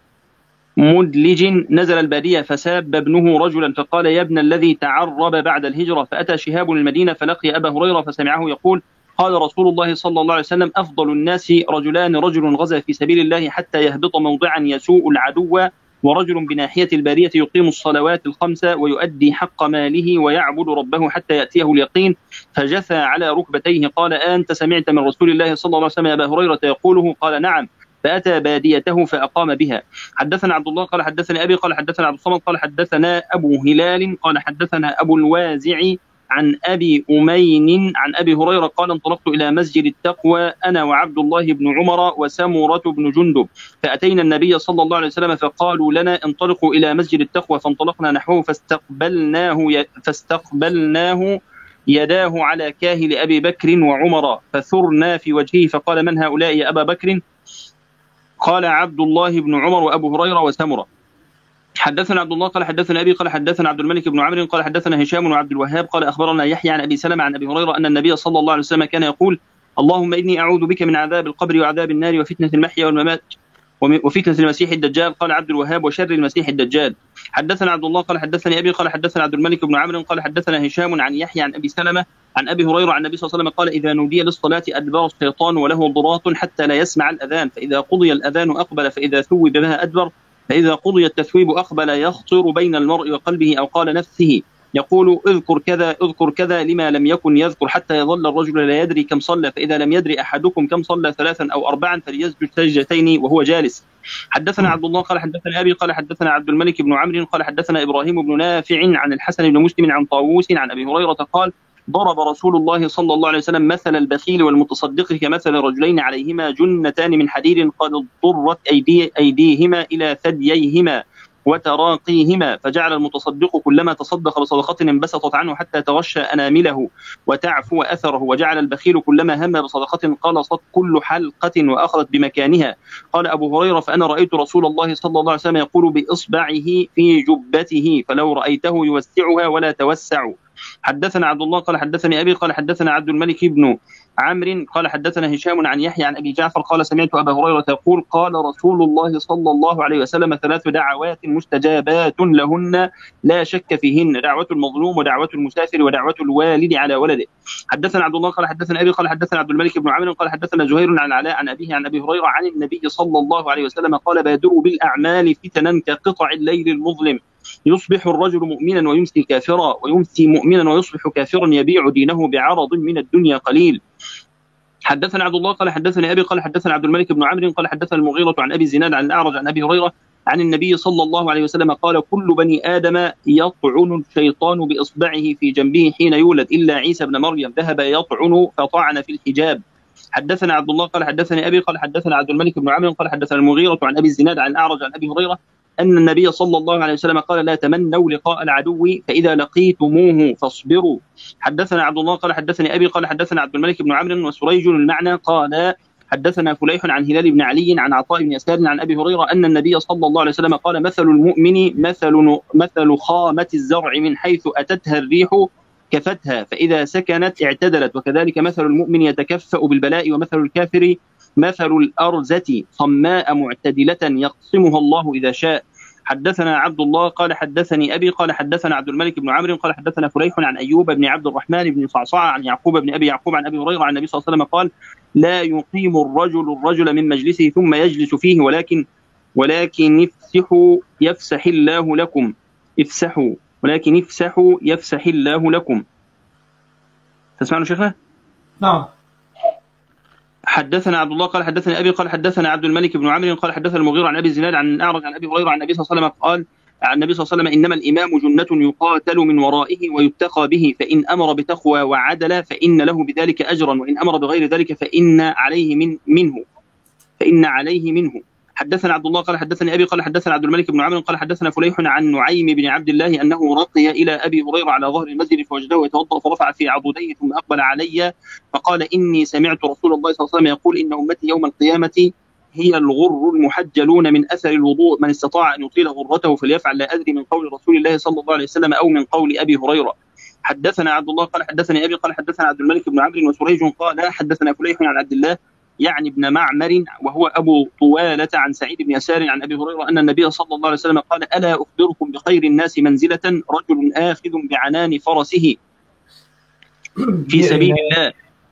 مدلج نزل البادية فساب ابنه رجلا فقال يا ابن الذي تعرب بعد الهجرة. فأتى شهاب المدينة فلقي أبا هريرة فسمعه يقول قال رسول الله صلى الله عليه وسلم أفضل الناس رجلان رجل غزا في سبيل الله حتى يهبط موضعا يسوء العدو ورجل بناحية البارية يقيم الصلوات الخمسة ويؤدي حق ماله ويعبد ربه حتى يأتيه اليقين. فجثى على ركبتيه قال أنت سمعت من رسول الله صلى الله عليه وسلم أبا هريرة يقوله؟ قال نعم. فأتى باديته فأقام بها. حدثنا عبد الله قال حدثنا أبي قال حدثنا عبد الصمد قال حدثنا أبو هلال قال حدثنا أبو الوازع عن أبي أمين عن أبي هريرة قال انطلقت إلى مسجد التقوى أنا وعبد الله بن عمر وسمرة بن جندب فأتينا النبي صلى الله عليه وسلم فقالوا لنا انطلقوا إلى مسجد التقوى فانطلقنا نحوه فاستقبلناه يداه على كاهل أبي بكر وعمر فثرنا في وجهه فقال من هؤلاء يا أبا بكر؟ قال عبد الله بن عمر وأبو هريرة وسمرة. حدثنا عبد الله قال حدثنا أبي قال حدثنا عبد الملك بن عمرو قال حدثنا هشام وعبد الوهاب قال أخبرنا يحيى عن أبي سلمة عن أبي هريرة أن النبي صلى الله عليه وسلم كان يقول اللهم إني أعوذ بك من عذاب القبر وعذاب النار وفتنة المحيا والممات وفتنة المسيح الدجال. قال عبد الوهاب وشر المسيح الدجال. حدثنا عبد الله قال حدثني أبي قال حدثنا عبد الملك بن عمرو قال حدثنا هشام عن يحيى عن أبي سلمة عن أبي هريرة عن النبي صلى الله عليه وسلم قال إذا نودي للصلاة أدبر الشيطان وله ضراط حتى لا يسمع الأذان، فإذا قضي الأذان أقبل، فإذا ثوب بها أدبر، فإذا قضي التثويب أقبل يخطر بين المرء وقلبه أو قال نفسه يقول اذكر كذا اذكر كذا لما لم يكن يذكر حتى يظل الرجل لا يدري كم صلى، فإذا لم يدري أحدكم كم صلى 3 أو 4 فليسجد سجدتين وهو جالس. حدثنا عبد الله قال حدثنا أبي قال حدثنا عبد الملك بن عمرو قال حدثنا إبراهيم بن نافع عن الحسن بن مسلم عن طاووس عن أبي هريرة قال ضرب رسول الله صلى الله عليه وسلم مثل البخيل والمتصدق كمثل رجلين عليهما جنتان من حديد قد اضطرت أيديهما إلى ثدييهما وتراقيهما، فجعل المتصدق كلما تصدق بصدقة انبسطت عنه حتى تغشى أنامله وتعفو أثره، وجعل البخيل كلما هم بصدقة قلصت كل حلقة وأخذت بمكانها. قال أبو هريرة فأنا رأيت رسول الله صلى الله عليه وسلم يقول بإصبعه في جبته فلو رأيته يوسعها ولا توسع. حدثنا عبد الله قال حدثني أبي قال حدثنا عبد الملك بن عمرو قال حدثنا هشام عن يحيى عن أبي جعفر قال سمعت أبا هريرة يقول قال رسول الله صلى الله عليه وسلم 3 دعوات مستجابات لهن لا شك فيهن، دعوة المظلوم ودعوة المسافر ودعوة الوالد على ولده. حدثنا عبد الله قال حدثنا أبي قال حدثنا عبد الملك بن عمرو قال حدثنا زهير عن علاء عن أبيه عن أبي هريرة عن النبي صلى الله عليه وسلم قال بادروا بالأعمال فتنا كقطع الليل المظلم، يصبح الرجل مؤمنا ويمسي كافرا ويمسي مؤمنا ويصبح كافرا يبيع دينه بعرض من الدنيا قليل. حدثنا عبد الله قال حدثني أبي قال حدثنا عبد الملك بن عمرو قال حدثنا المغيرة عن أبي الزناد عن الأعرج عن أبي هريرة عن النبي صلى الله عليه وسلم قال كل بني آدم يطعن الشيطان بإصبعه في جنبه حين يولد إلا عيسى بن مريم ذهب يطعن فطعن في الحجاب. حدثنا عبد الله قال حدثني أبي قال حدثنا عبد الملك بن عمرو قال حدثنا المغيرة عن أبي الزناد عن الأعرج عن أبي هريرة أن النبي صلى الله عليه وسلم قال لا تمنوا لقاء العدو فإذا لقيتموه فاصبروا. حدثنا عبد الله قال حدثني أبي قال حدثنا عبد الملك بن عمرو وسريج المعنى قال حدثنا فليح عن هلال بن علي عن عطاء بن يسار عن أبي هريرة أن النبي صلى الله عليه وسلم قال مثل المؤمن مثل خامة الزرع من حيث أتتها الريح كفتها فإذا سكنت اعتدلت، وكذلك مثل المؤمن يتكفأ بالبلاء ومثل الكافر مثل الأرزة صماء معتدلة يقسمها الله إذا شاء. حدثنا عبد الله قال حدثني أبي قال حدثنا عبد الملك بن عمرو قال حدثنا فليح عن أيوب بن عبد الرحمن بن صعصعة عن يعقوب بن أبي يعقوب عن أبي هريرة عن النبي صلى الله عليه وسلم قال لا يقيم الرجل من مجلسه ثم يجلس فيه ولكن افسحوا يفسح الله لكم افسحوا ولكن افسحوا يفسح الله لكم. تسمعون شيخنا؟ نعم. حدثنا عبد الله قال حدثني أبي قال حدثنا عبد الملك بن عمرو قال حدثنا المغيرة عن أبي الزناد عن الأعرج عن أبي هريرة عن النبي صلى الله عليه وسلم قال عن النبي صلى الله عليه وسلم إنما الإمام جنة يقاتل من ورائه ويتقى به، فإن أمر بتقوى وعدل فإن له بذلك أجرا، وإن أمر بغير ذلك فإن عليه منه. حدثنا عبد الله قال حدثني أبي قال حدثنا عبد الملك بن عمرو قال حدثنا فليح عن نعيم بن عبد الله أنه رقي إلى أبي هريرة على ظهر المسجد فوجده يتوضأ فرفع في عضديه ثم أقبل علي فقال إني سمعت رسول الله صلى الله عليه وسلم يقول إن أمتي يوم القيامة هي الغر المحجلون من أثر الوضوء، من استطاع أن يطيل غرته فليفعل، لا أدري من قول رسول الله صلى الله عليه وسلم أو من قول أبي هريرة. حدثنا عبد الله قال حدثني أبي قال حدثنا عبد الملك بن عمرو وسريج قال حدثنا فليح عن عبد الله يعني ابن معمر وهو أبو طوالة عن سعيد بن يسار عن أبي هريرة أن النبي صلى الله عليه وسلم قال ألا أخبركم بخير الناس منزلة رجل آخذ بعنان فرسه في سبيل الله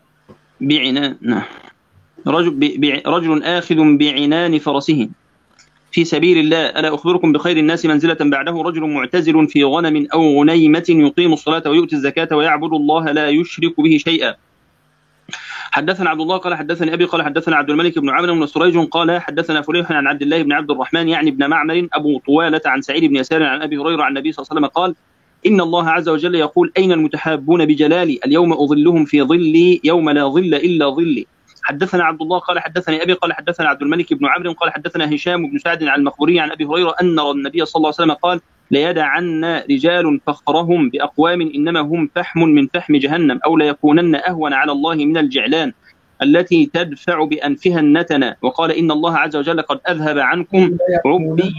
رجل آخذ بعنان فرسه في سبيل الله ألا أخبركم بخير الناس منزلة بعده رجل معتزل في غنم أو غنيمة يقيم الصلاة ويؤتي الزكاة ويعبد الله لا يشرك به شيئا. حدثنا عبد الله قال حدثني أبي قال حدثنا عبد الملك بن عمرو بن سريج قال حدثنا فليح عن عبد الله بن عبد الرحمن يعني ابن معمر أبو طوالة عن سعيد بن يسار عن أبي هريرة عن النبي صلى الله عليه وسلم قال إن الله عز وجل يقول أين المتحابون بجلالي اليوم أظلهم في ظلي يوم لا ظل إلا ظلي. حدثنا عبد الله قال حدثني أبي قال حدثنا عبد الملك بن عمرو قال حدثنا هشام بن سعد عن المخبوري عن أبي هريرة أن النبي صلى الله عليه وسلم قال ليدعن رجال فخرهم بأقوام إنما هم فحم من فحم جهنم أو ليكونن أهون على الله من الجعلان التي تدفع بأنفها النتنة، وقال إن الله عز وجل قد أذهب عنكم عبي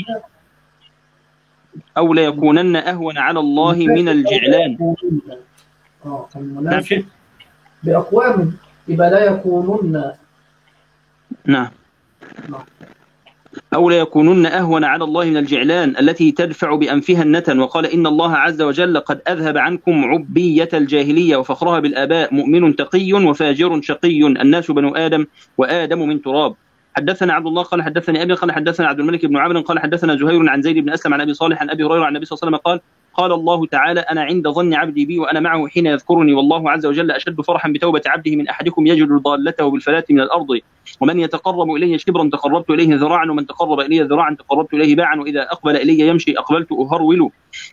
أو ليكونن أهون على الله من الجعلان. بأقوام يبقى لا يكونن. نعم. أو ليكونن أهون على الله من الجعلان التي تدفع بأنفها النتن. وقال إن الله عز وجل قد أذهب عنكم عبية الجاهلية وفخرها بالآباء، مؤمن تقي وفاجر شقي، الناس بنو آدم وآدم من تراب. حدثنا عبد الله قال حدثني أبي قال حدثنا عبد الملك بن عمرو قال حدثنا زهير عن زيد بن أسلم عن أبي صالح عن أبي هريرة عن النبي صلى الله عليه وسلم قال قال الله تعالى أنا عند ظن عبدي بي وأنا معه حين يذكرني، والله عز وجل أشد فرحا بتوبة عبده من أحدكم يجد ضالته بالفلاة من الأرض، ومن يتقرب إلي شبرا تقربت إليه ذراعا، ومن تقرب إلي ذراعا تقربت إليه باعا، وإذا أقبل إلي يمشي أقبلت أهرول.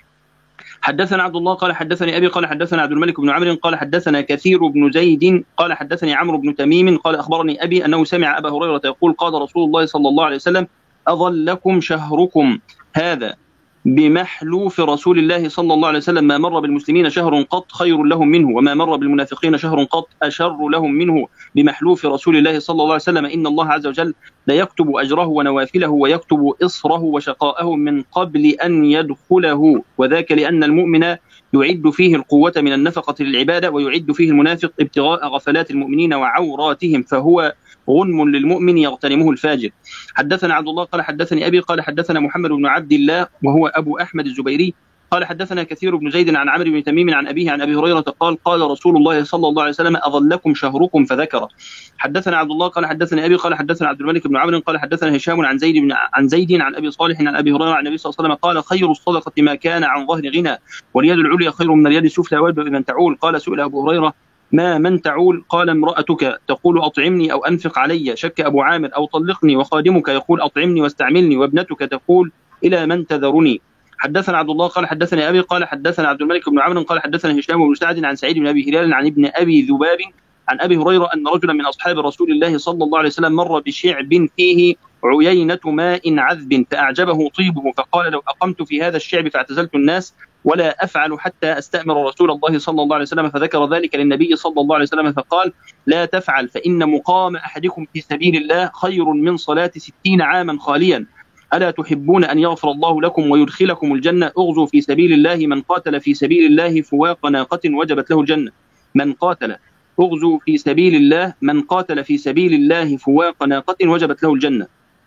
حدثنا عبد الله قال حدثني أبي قال حدثنا عبد الملك بن عمرو قال حدثنا كثير بن زيد قال حدثني عمرو بن تميم قال أخبرني أبي أنه سمع أبا هريرة يقول قال رسول الله صلى الله عليه وسلم أظلكم شهركم هذا بمحلوف رسول الله صلى الله عليه وسلم، ما مر بالمسلمين شهر قط خير لهم منه، وما مر بالمنافقين شهر قط أشر لهم منه بمحلوف رسول الله صلى الله عليه وسلم. إن الله عز وجل لا يكتب أجره ونوافله ويكتب إصره وشقاءه من قبل أن يدخله، وذاك لأن المؤمن يعد فيه القوة من النفقة للعبادة، ويعد فيه المنافق ابتغاء غفلات المؤمنين وعوراتهم، فهو غنم للمؤمن يغتنمه الفاجر. حدثنا عبد الله قال حدثني أبي قال حدثنا محمد بن عبد الله وهو أبو أحمد الزبيري قال حدثنا كثير بن زيد عن عمرو بن تميم عن أبيه عن أبي هريرة قال قال رسول الله صلى الله عليه وسلم أظلكم شهركم فذكر. حدثنا عبد الله قال حدثني أبي قال حدثنا عبد الملك بن عمرو قال حدثنا هشام عن زيد عن أبي صالح عن أبي هريرة عن النبي صلى الله عليه وسلم قال خير الصدقة ما كان عن ظهر غنى، واليد العليا خير من اليد السفلى ويبدأ بمن تعول. قال سئل أبو هريرة ما من تعول؟ قال امرأتك تقول أطعمني أو أنفق علي، شك أبو عامر، أو طلقني، وخادمك يقول أطعمني واستعملني، وابنتك تقول إلى من تذرني. حدثنا عبد الله قال حدثني أبي قال حدثنا عبد الملك بن عمرو قال حدثنا هشام بن سعد عن سعيد بن أبي هلال عن ابن أبي ذباب عن أبي هريرة أن رجلا من أصحاب رسول الله صلى الله عليه وسلم مر بشعب فيه عيينة ماء عذب فأعجبه طيبه، فقال لو أقمت في هذا الشعب فاعتزلت الناس ولا أفعل حتى أستأمر رسول الله صلى الله عليه وسلم، فذكر ذلك للنبي صلى الله عليه وسلم فقال لا تفعل، فإن مقام أحدكم في سبيل الله خير من صلاة 60 عاما خاليا. ألا تحبون أن يغفر الله لكم ويدخلكم الجنة؟ اغزوا في سبيل الله، من قاتل في سبيل الله فواق ناقة وجبت له الجنة. من قاتل اغزوا في سبيل الله، من قاتل في سبيل الله فواق ناقة وجبت له الجنة.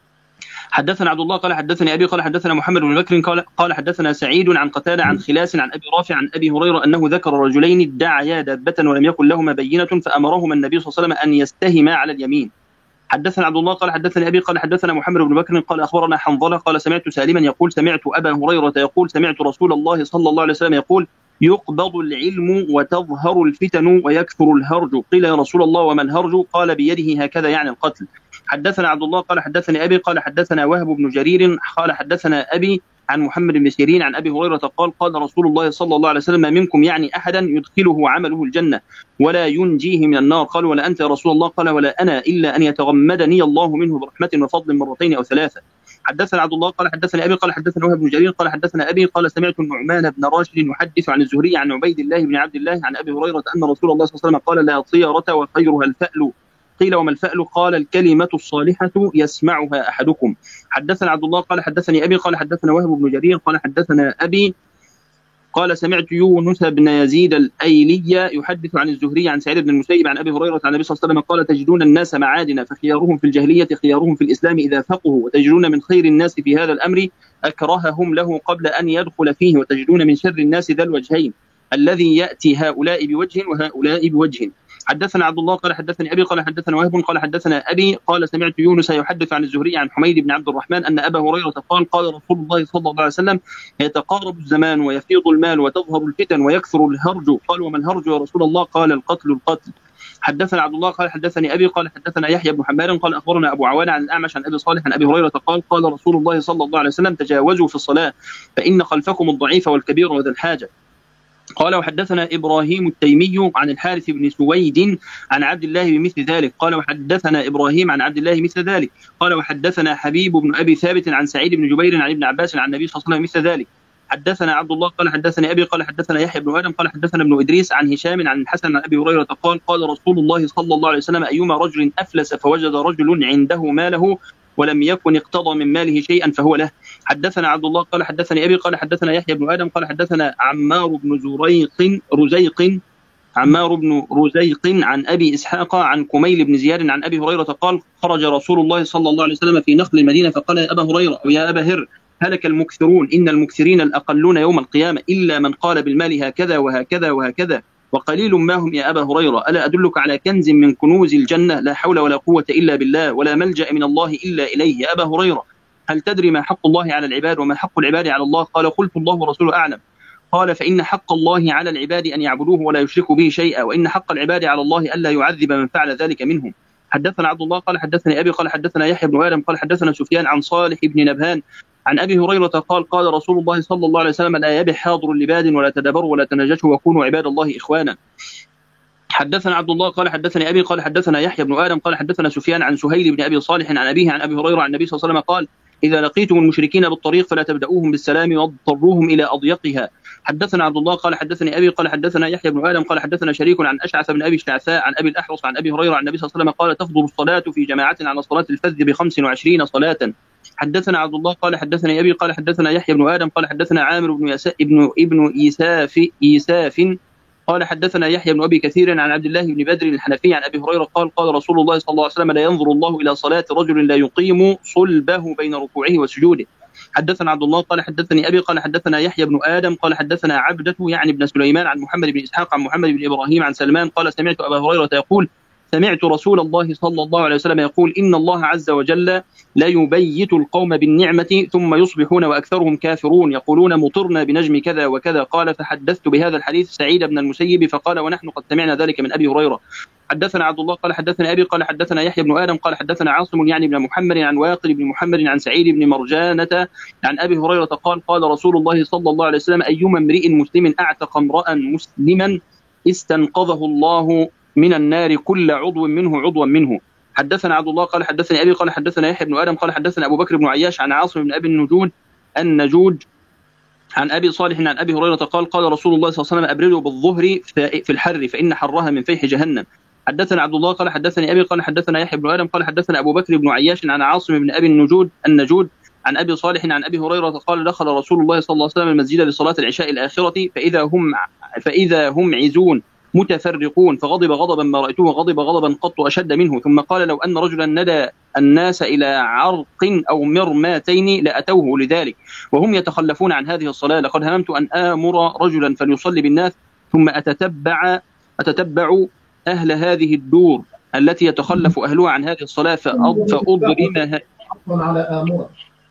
حدثنا عبد الله قال حدثني أبي قال حدثنا محمد بن بكر قال حدثنا سعيد عن قتادة عن خلاس عن أبي رافع عن أبي هريرة أنه ذكر رجلين ادعيا دابة ولم يكن لهما بينة فأمرهما النبي صلى الله عليه وسلم أن يستهما على اليمين. حدثنا عبد الله قال حدثني أبي قال حدثنا محمد بن بكر قال أخبرنا حنظلة قال سمعت سالما يقول سمعت أبا هريرة يقول سمعت رسول الله صلى الله عليه وسلم يقول يقبض العلم وتظهر الفتن ويكثر الهرج. قيل يا رسول الله وما الهرج؟ قال بيده هكذا يعني القتل. حدثنا عبد الله قال حدثني أبي قال حدثنا وهب بن جرير قال حدثنا أبي عن محمد بن سيرين عن أبي هريرة قال قال رسول الله صلى الله عليه وسلم ما منكم يعني أحدا يدخله عمله الجنة ولا ينجيه من النار. قال ولا أنت يا رسول الله؟ قال ولا أنا إلا أن يتغمدني الله منه برحمة وفضل مرتين أو ثلاثة. حدثنا عبد الله قال حدثنا أبي قال حدثنا وهب بن جرير قال حدثنا أبي قال سمعت النعمان بن راشد يحدث عن الزهري عن عبيد الله بن عبد الله عن أبي هريرة أن رسول الله صلى الله عليه وسلم قال لا طيرة وخيرها الفأل. قيل وما الفأل؟ قال الكلمة الصالحة يسمعها أحدكم. حدثنا عبد الله قال حدثني أبي قال حدثنا وهب بن جرير قال حدثنا أبي قال سمعت يونس بن يزيد الأيلي يحدث عن الزهري عن سعيد بن المسيب عن أبي هريرة عن النبي صلى الله عليه وسلم قال تجدون الناس معادن فخيارهم في الجاهلية خيارهم في الإسلام إذا فقهوا، وتجدون من خير الناس في هذا الأمر أكرههم له قبل أن يدخل فيه، وتجدون من شر الناس ذا الوجهين الذي يأتي هؤلاء بوجه وهؤلاء بوجه. حدثنا عبد الله قال حدثني أبي قال حدثنا وهب قال حدثنا أبي قال سمعت يونس يحدث عن الزهري عن حميد بن عبد الرحمن أن أبا هريرة قال قال رسول الله صلى الله عليه وسلم يتقارب الزمان ويفيض المال وتظهر الفتن ويكثر الهرج. قال وما الهرج يا رسول الله؟ قال القتل. حدثنا عبد الله قال حدثني أبي قال حدثنا يحيى بن حمار قال أخبرنا أبو عوانة عن الأعمش عن أبي صالح عن أبي هريرة قال قال رسول الله صلى الله عليه وسلم تجاوزوا في الصلاة فإن خلفكم الضعيف والكبير وذا الحاجة. قال وحدثنا إبراهيم التيمي عن الحارث بن سويد عن عبد الله بمثل ذلك. قال وحدثنا إبراهيم عن عبد الله مثل ذلك. قال وحدثنا حبيب بن أبي ثابت عن سعيد بن جبير عن ابن عباس عن النبي صلى الله عليه وسلم مثل ذلك. حدثنا عبد الله قال حدثني أبي قال حدثنا يحيى بن آدم قال حدثنا ابن إدريس عن هشام عن الحسن عن أبي هريرة قال قال رسول الله صلى الله عليه وسلم أيما رجل أفلس فوجد رجل عنده ماله ولم يكن اقتضى من ماله شيئا فهو له. حدثنا عبد الله قال حدثني أبي قال حدثنا يحيى بن آدم قال حدثنا عمار بن رزيق عمار بن رزيق عن أبي إسحاق عن كميل بن زياد عن أبي هريرة قال خرج رسول الله صلى الله عليه وسلم في نخل المدينة فقال يا أبا هريرة أو يا أبا هر هلك المكثرون إن المكثرين الأقلون يوم القيامة إلا من قال بالمال هكذا وهكذا وهكذا وقليل ما هم يا أبا هريرة ألا أدلك على كنز من كنوز الجنة لا حول ولا قوة إلا بالله ولا ملجأ من الله إلا إليه يا أبا هريرة هل تدري ما حق الله على العباد وما حق العباد على الله قال قلت الله ورسوله أعلم قال فإن حق الله على العباد أن يعبدوه ولا يشركوا به شيئا وإن حق العباد على الله ألا يعذب من فعل ذلك منهم حدثنا عبد الله قال حدثني أبي قال حدثنا يحيى بن آدم قال حدثنا سفيان عن صالح بن نبهان عن أبي هريرة قال قال رسول الله صلى الله عليه وسلم لا يبح حاضر لباد ولا تدبروا ولا تناجشوا وكونوا عباد الله إخوانا حدثنا عبد الله قال حدثني أبي قال حدثنا يحيى بن آدم قال حدثنا سفيان عن سهيل بن أبي صالح عن أبيه عن أبي هريرة عن النبي صلى الله عليه وسلم قال إذا لقيتم المشركين بالطريق فلا تبدأوهم بالسلام واضطروهم إلى أضيقها حدثنا عبد الله قال حدثني أبي قال حدثنا يحيى بن آدم قال حدثنا شريك عن أشعث بن أبي الشعثاء عن أبي الأحوص عن أبي هريرة عن النبي صلى الله عليه وسلم قال تفضل الصلاة في جماعة على صلاة الفذ ب25 صلاة حدثنا عبد الله قال حدثني أبي قال حدثنا يحيى بن آدم قال حدثنا عامر بن إيساف قال حدثنا يحيى بن أبي كثير عن عبد الله بن بدر الحنفي عن أبي هريرة قال قال رسول الله صلى الله عليه وسلم لا ينظر الله إلى صلاة رجل لا يقيم صلبه بين ركوعه وسجوده حدثنا عبد الله قال حدثني أبي قال حدثنا يحيى بن آدم قال حدثنا عبدة يعني بن سليمان عن محمد بن إسحاق عن محمد بن إبراهيم عن سلمان قال سمعت أبا هريرة يقول سمعت رسول الله صلى الله عليه وسلم يقول إن الله عز وجل لا يبيت القوم بالنعمة ثم يصبحون وأكثرهم كافرون يقولون مطرنا بنجم كذا وكذا قال فحدثت بهذا الحديث سعيد بن المسيب فقال ونحن قد سمعنا ذلك من أبي هريرة حدثنا عبد الله قال حدثنا أبي قال حدثنا يحيى بن آدم قال حدثنا عاصم يعني بن محمد عن واقل بن محمد عن سعيد بن مرجانة عن أبي هريرة قال قال رسول الله صلى الله عليه وسلم أيما امرئ مسلم أعتق امرأ مسلما استنقذه الله من النار كل عضو منه حدثنا عبد الله قال حدثني أبي قال حدثنا يحيى بن آدم قال حدثنا أبو بكر بن عياش عن عاصم بن أبي النجود عن أبي صالح عن أبي هريرة قال قال رسول الله صلى الله عليه وسلم أبردوا بالظهر في الحر فإن حرها من فيح جهنم حدثنا عبد الله قال حدثني أبي قال حدثنا يحيى بن آدم قال حدثنا أبو بكر بن عياش عن عاصم بن أبي النجود عن أبي صالح عن أبي هريرة قال دخل رسول الله صلى الله عليه وسلم المسجد لصلاة العشاء الآخرة فإذا هم عزون متفرقون فغضب غضبا ما رأيته غضب غضبا قط أشد منه ثم قال لو أن رجلا ندى الناس إلى عرق أو مرماتين لأتوه لذلك وهم يتخلفون عن هذه الصلاة لقد هممت أن آمر رجلا فليصلي بالناس ثم أتتبع أهل هذه الدور التي يتخلف أهلها عن هذه الصلاة فأضرمها على آمرة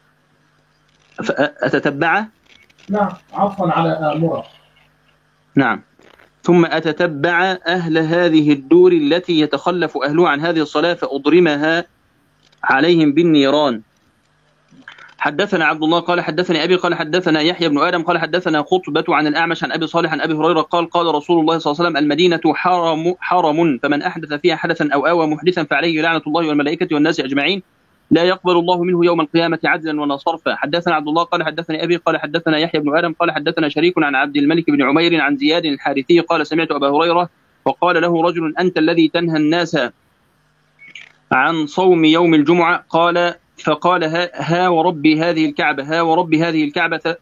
أتتبع نعم عفوا على آمرة نعم ثم أتتبع أهل هذه الدور التي يتخلف أهلها عن هذه الصلاة فأضرمها عليهم بالنيران حدثنا عبد الله قال حدثني أبي قال حدثنا يحيى بن آدم قال حدثنا خطبة عن الأعمش عن أبي صالح عن أبي هريرة قال قال رسول الله صلى الله عليه وسلم المدينة حرم فمن أحدث فيها حدثا أو آوى محدثا فعليه لعنة الله والملائكة والناس أجمعين لا يقبل الله منه يوم القيامة عدلا ولا صرفا حدثنا عبد الله قال حدثني أبي قال حدثنا يحيى بن آدم قال حدثنا شريك عن عبد الملك بن عمير عن زياد الحارثي قال سمعت أبا هريرة وقال له رجل أنت الذي تنهى الناس عن صوم يوم الجمعة قال فقال ها وربي هذه الكعبة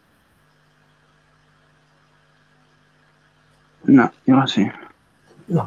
نعم نعم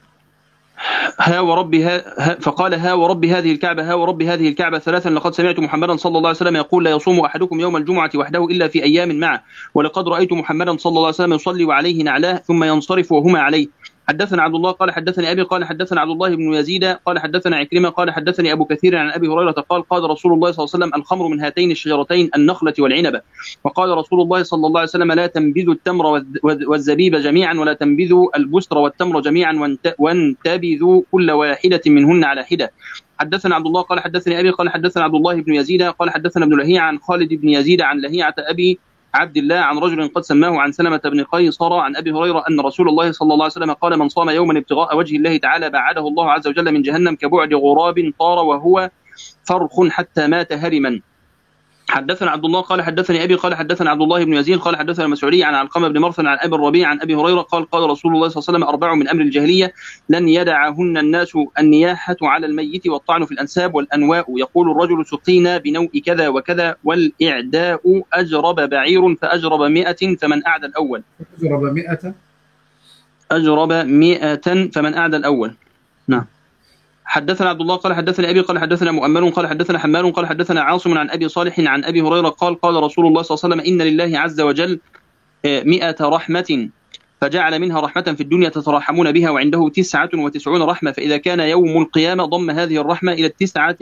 فقال ها وربي هذه الكعبة ثلاثا لقد سمعت محمدا صلى الله عليه وسلم يقول لا يصوم أحدكم يوم الجمعة وحده إلا في أيام معه ولقد رأيت محمدا صلى الله عليه وسلم يصلي وعليه نعلاه ثم ينصرف وهما عليه حدثنا عبد الله قال حدثني أبي قال حدثنا عبد الله بن يزيد قال حدثنا عكرمة قال حدثني أبو كثير عن أبي هريرة قال رسول الله صلى الله عليه وسلم الخمر من هاتين الشجرتين النخلة والعنبة وقال رسول الله صلى الله عليه وسلم لا تنبذوا التمر والزبيب جميعا ولا تنبذوا البستر والتمر جميعا وانتبذوا كل واحدة منهن على حدة حدثنا عبد الله قال حدثني أبي قال حدثنا عبد الله بن يزيد قال حدثنا ابن لهيعة عن خالد بن يزيد عن لهيعة أبي عبد الله عن رجل قد سماه عن سلمة بن قيصر عن أبي هريرة أن رسول الله صلى الله عليه وسلم قال من صام يوما ابتغاء وجه الله تعالى بعده الله عز وجل من جهنم كبعد غراب طار وهو فرخ حتى مات هرما حدثنا عبد الله قال حدثني أبي قال حدثنا عبد الله بن يزيد قال حدثنا مسعودي عن علقمة بن مرثد عن أبي الربيع عن أبي هريرة قال رسول الله صلى الله عليه وسلم 4 من أمر الجاهلية لن يدعهن الناس النياحة على الميت والطعن في الأنساب والأنواء يقول الرجل سقينا بنوء كذا وكذا والإعداء أجرب بعير فأجرب 100 فمن أعدى الأول أجرب 100 فمن أعدى الأول. نعم. حدثنا عبد الله قال حدثني أبي قال حدثنا مؤمل قال حدثنا حمال قال حدثنا عاصم عن أبي صالح عن أبي هريرة قال قال رسول الله صلى الله عليه وسلم إن لله عز وجل 100 رحمة فجعل منها رحمة في الدنيا تتراحمون بها وعنده 99 رحمة، فإذا كان يوم القيامة ضم هذه الرحمة إلى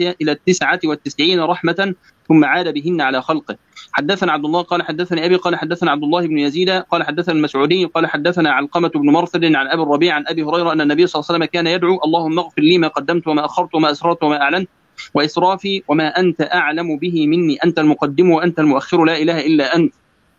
99 رحمة ثم عاد بهن على خلقه. حدثنا عبد الله قال حدثني أبي قال حدثنا عبد الله بن يزيد قال حدثنا المسعودي قال حدثنا علقمة بن مرثد عن أبي الربيع عن أبي هريرة أن النبي صلى الله عليه وسلم كان يدعو اللهم اغفر لي ما قدمت وما أخرت وما أسررت وما أعلنت وإسرافي وما أنت أعلم به مني، أنت المقدم وأنت المؤخر لا إله إلا أنت.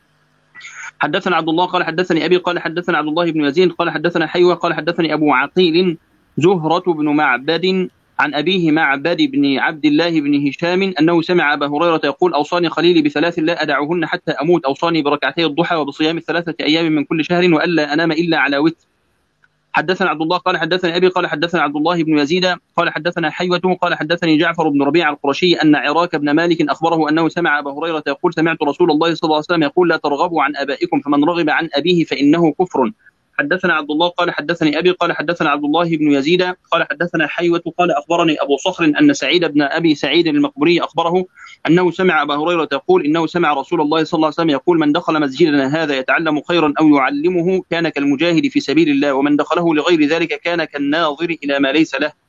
حدثنا عبد الله قال حدثني أبي قال حدثنا عبد الله بن يزيد قال حدثنا حيوة قال حدثني أبو عقيل زهرة بن معبد عن أبيه معبد بن عبد الله بن هشام أنه سمع أبا هريرة يقول أوصاني خليلي ب3 لا أدعهن حتى أموت، أوصاني بركعتي الضحى وبصيام 3 أيام من كل شهر وألا أنام إلا على وتر. حدثنا عبد الله قال حدثني أبي قال حدثنا عبد الله بن يزيد قال حدثنا حيوة قال حدثني جعفر بن ربيع القرشي أن عراك بن مالك أخبره أنه سمع أبا هريرة يقول سمعت رسول الله صلى الله عليه وسلم يقول لا ترغبوا عن آبائكم فمن رغب عن أبيه فإنه كفر. حدثنا عبد الله قال حدثني أبي قال حدثنا عبد الله بن يزيد قال حدثنا حيوة قال أخبرني أبو صخر أن سعيد بن أبي سعيد المقبري أخبره أنه سمع أبا هريرة يقول إنه سمع رسول الله صلى الله عليه وسلم يقول من دخل مسجدنا هذا يتعلم خيرا أو يعلمه كان كالمجاهد في سبيل الله، ومن دخله لغير ذلك كان كالناظر إلى ما ليس له.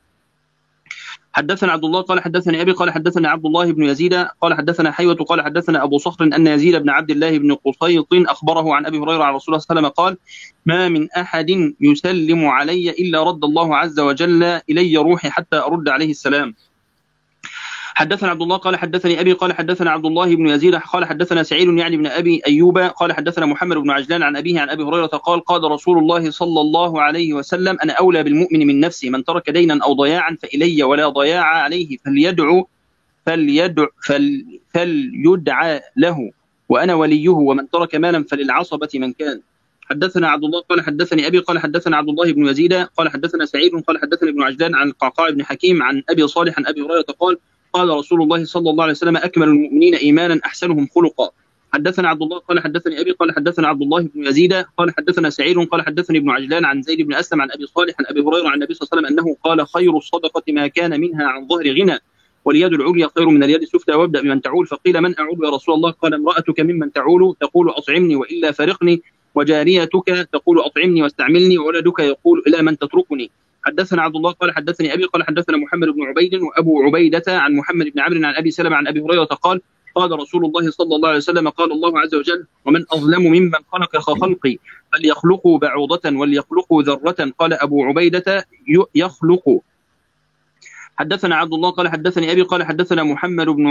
حدثنا عبد الله قال حدثني أبي قال حدثنا عبد الله بن يزيد قال حدثنا حيوة قال حدثنا أبو صخر أن يزيد بن عبد الله بن قصيط أخبره عن أبي هريرة عن رسول الله صلى الله عليه وسلم قال ما من أحد يسلم علي إلا رد الله عز وجل إلي روحي حتى أرد عليه السلام. حدثنا عبد الله قال حدثني أبي قال حدثنا عبد الله بن يزيد قال حدثنا سعيد يعني بن أبي أيوب قال حدثنا محمد بن عجلان عن أبيه عن أبي هريرة قال قال رسول الله صلى الله عليه وسلم أنا أولى بالمؤمن من نفسي، من ترك دينا أو ضياعا فإلي ولا ضياع عليه فليدعى له وأنا وليه، ومن ترك مالا فللعصبة من كان. حدثنا عبد الله قال حدثني أبي قال حدثنا عبد الله بن يزيد قال حدثنا سعيد قال حدثنا ابن عجلان عن القعقاع بن حكيم عن أبي صالح عن أبي هريرة قال قال رسول الله صلى الله عليه وسلم أكمل المؤمنين إيمانا أحسنهم خلقا. حدثنا عبد الله قال حدثني أبي قال حدثنا عبد الله بن يزيد قال حدثنا سعيد قال حدثني ابن عجلان عن زيد بن أسلم عن أبي صالح عن أبي هريرة عن النبي صلى الله عليه وسلم أنه قال خير الصدقة ما كان منها عن ظهر غنى واليد العليا خير من اليد السفلى وابدأ بمن تعول. فقيل من أعول يا رسول الله؟ قال امرأتك ممن تعول تقول أطعمني وإلا فارقني، وجاريتك تقول أطعمني واستعملني، وولدك يقول إلى من تتركني. حدثنا عبد الله قال حدثني أبي قال حدثنا محمد بن عبيد وأبو عبيدة عن محمد بن عمرو عن أبي سلمة عن أبي هريرة قال قال رسول الله صلى الله عليه وسلم قال الله عز وجل ومن أظلم ممن خلق كخلقي فليخلقوا بعوضة وليخلقوا ذرة. قال أبو عبيدة يخلق. حدثنا عبد الله قال حدثني أبي قال حدثنا محمد بن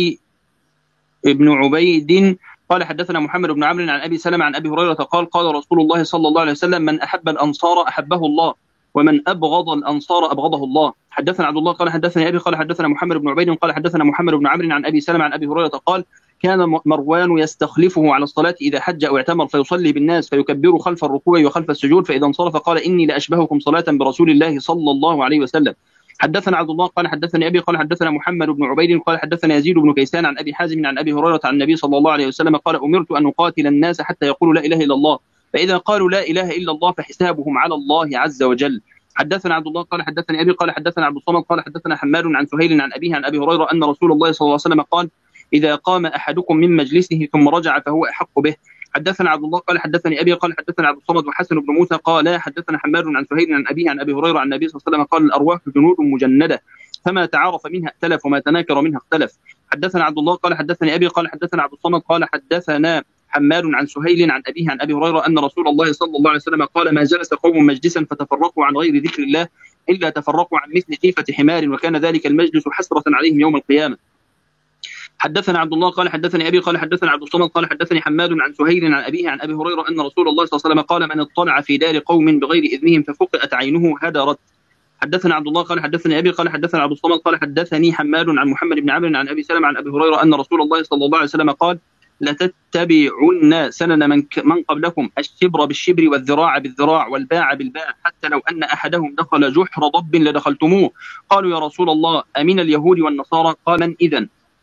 عبيد قال حدثنا محمد بن عمرو عن أبي سلمة عن أبي هريرة قال قال رسول الله صلى الله عليه وسلم من أحب الأنصار أحبه الله ومن أبغض الأنصار أبغضه الله. حدثنا عبد الله قال حدثني أبي قال حدثنا محمد بن عبيد قال حدثنا محمد بن عمرو عن أبي سلمة عن أبي هريرة قال كان مروان يستخلفه على الصلاة إذا حج أو اعتمر فيصلي بالناس فيكبر خلف الركوع وخلف السجود، فإذا انصرف قال إني لأشبهكم صلاة برسول الله صلى الله عليه وسلم. حدثنا عبد الله قال حدثني أبي قال حدثنا محمد بن عبيد قال حدثنا يزيد بن كيسان عن أبي حازم عن أبي هريرة عن النبي صلى الله عليه وسلم قال أمرت أن أقاتل الناس حتى يقولوا لا إله إلا الله، فإذا قالوا لا إله إلا الله فحسابهم على الله عز وجل. حدثنا عبد الله قال حدثني أبي قال حدثنا عبد الصمد قال حدثنا حماد عن سهيل عن أبيه عن أبي هريرة أن رسول الله صلى الله عليه وسلم قال إذا قام أحدكم من مجلسه ثم رجع فهو أحق به. حدثنا عبد الله قال حدثني أبي قال حدثنا عبد الصمد وحسن بن موسى قال حدثنا حماد عن سهيل عن أبيه عن أبي هريرة عن النبي صلى الله عليه وسلم قال الأرواح جنود مجندة فما تعارف منها ائتلف وما تناكر منها اختلف. حدثنا عبد الله قال حدثني أبي قال حدثنا عبد الصمد قال حدثنا حماد عن سهيل عن أبيه عن أبي هريرة أن رسول الله صلى الله عليه وسلم قال ما جلس قوم مجلسا فتفرقوا عن غير ذكر الله إلا تفرقوا عن مثل جيفة حمار وكان ذلك المجلس حسرة عليهم يوم القيامة. حدثنا عبد الله قال حدثني أبي قال حدثنا عبد الصمد قال حدثني حماد عن سهيل عن أبيه عن أبي هريرة أن رسول الله صلى الله عليه وسلم قال من اطلع في دار قوم بغير إذنهم ففقئت عينه هدرت. حدثنا عبد الله قال حدثني أبي قال حدثنا عبد الصمد قال حدثني حماد عن محمد بن عمرو عن أبي سلمة عن أبي هريرة أن رسول الله صلى الله عليه وسلم قال لتتبعن سنن من قبلكم الشبر بالشبر والذراع بالذراع والباع بالباع حتى لو أن أحدهم دخل جحر ضب لدخلتموه. قالوا يا رسول الله أمن اليهود والنصارى؟ قال من إذن؟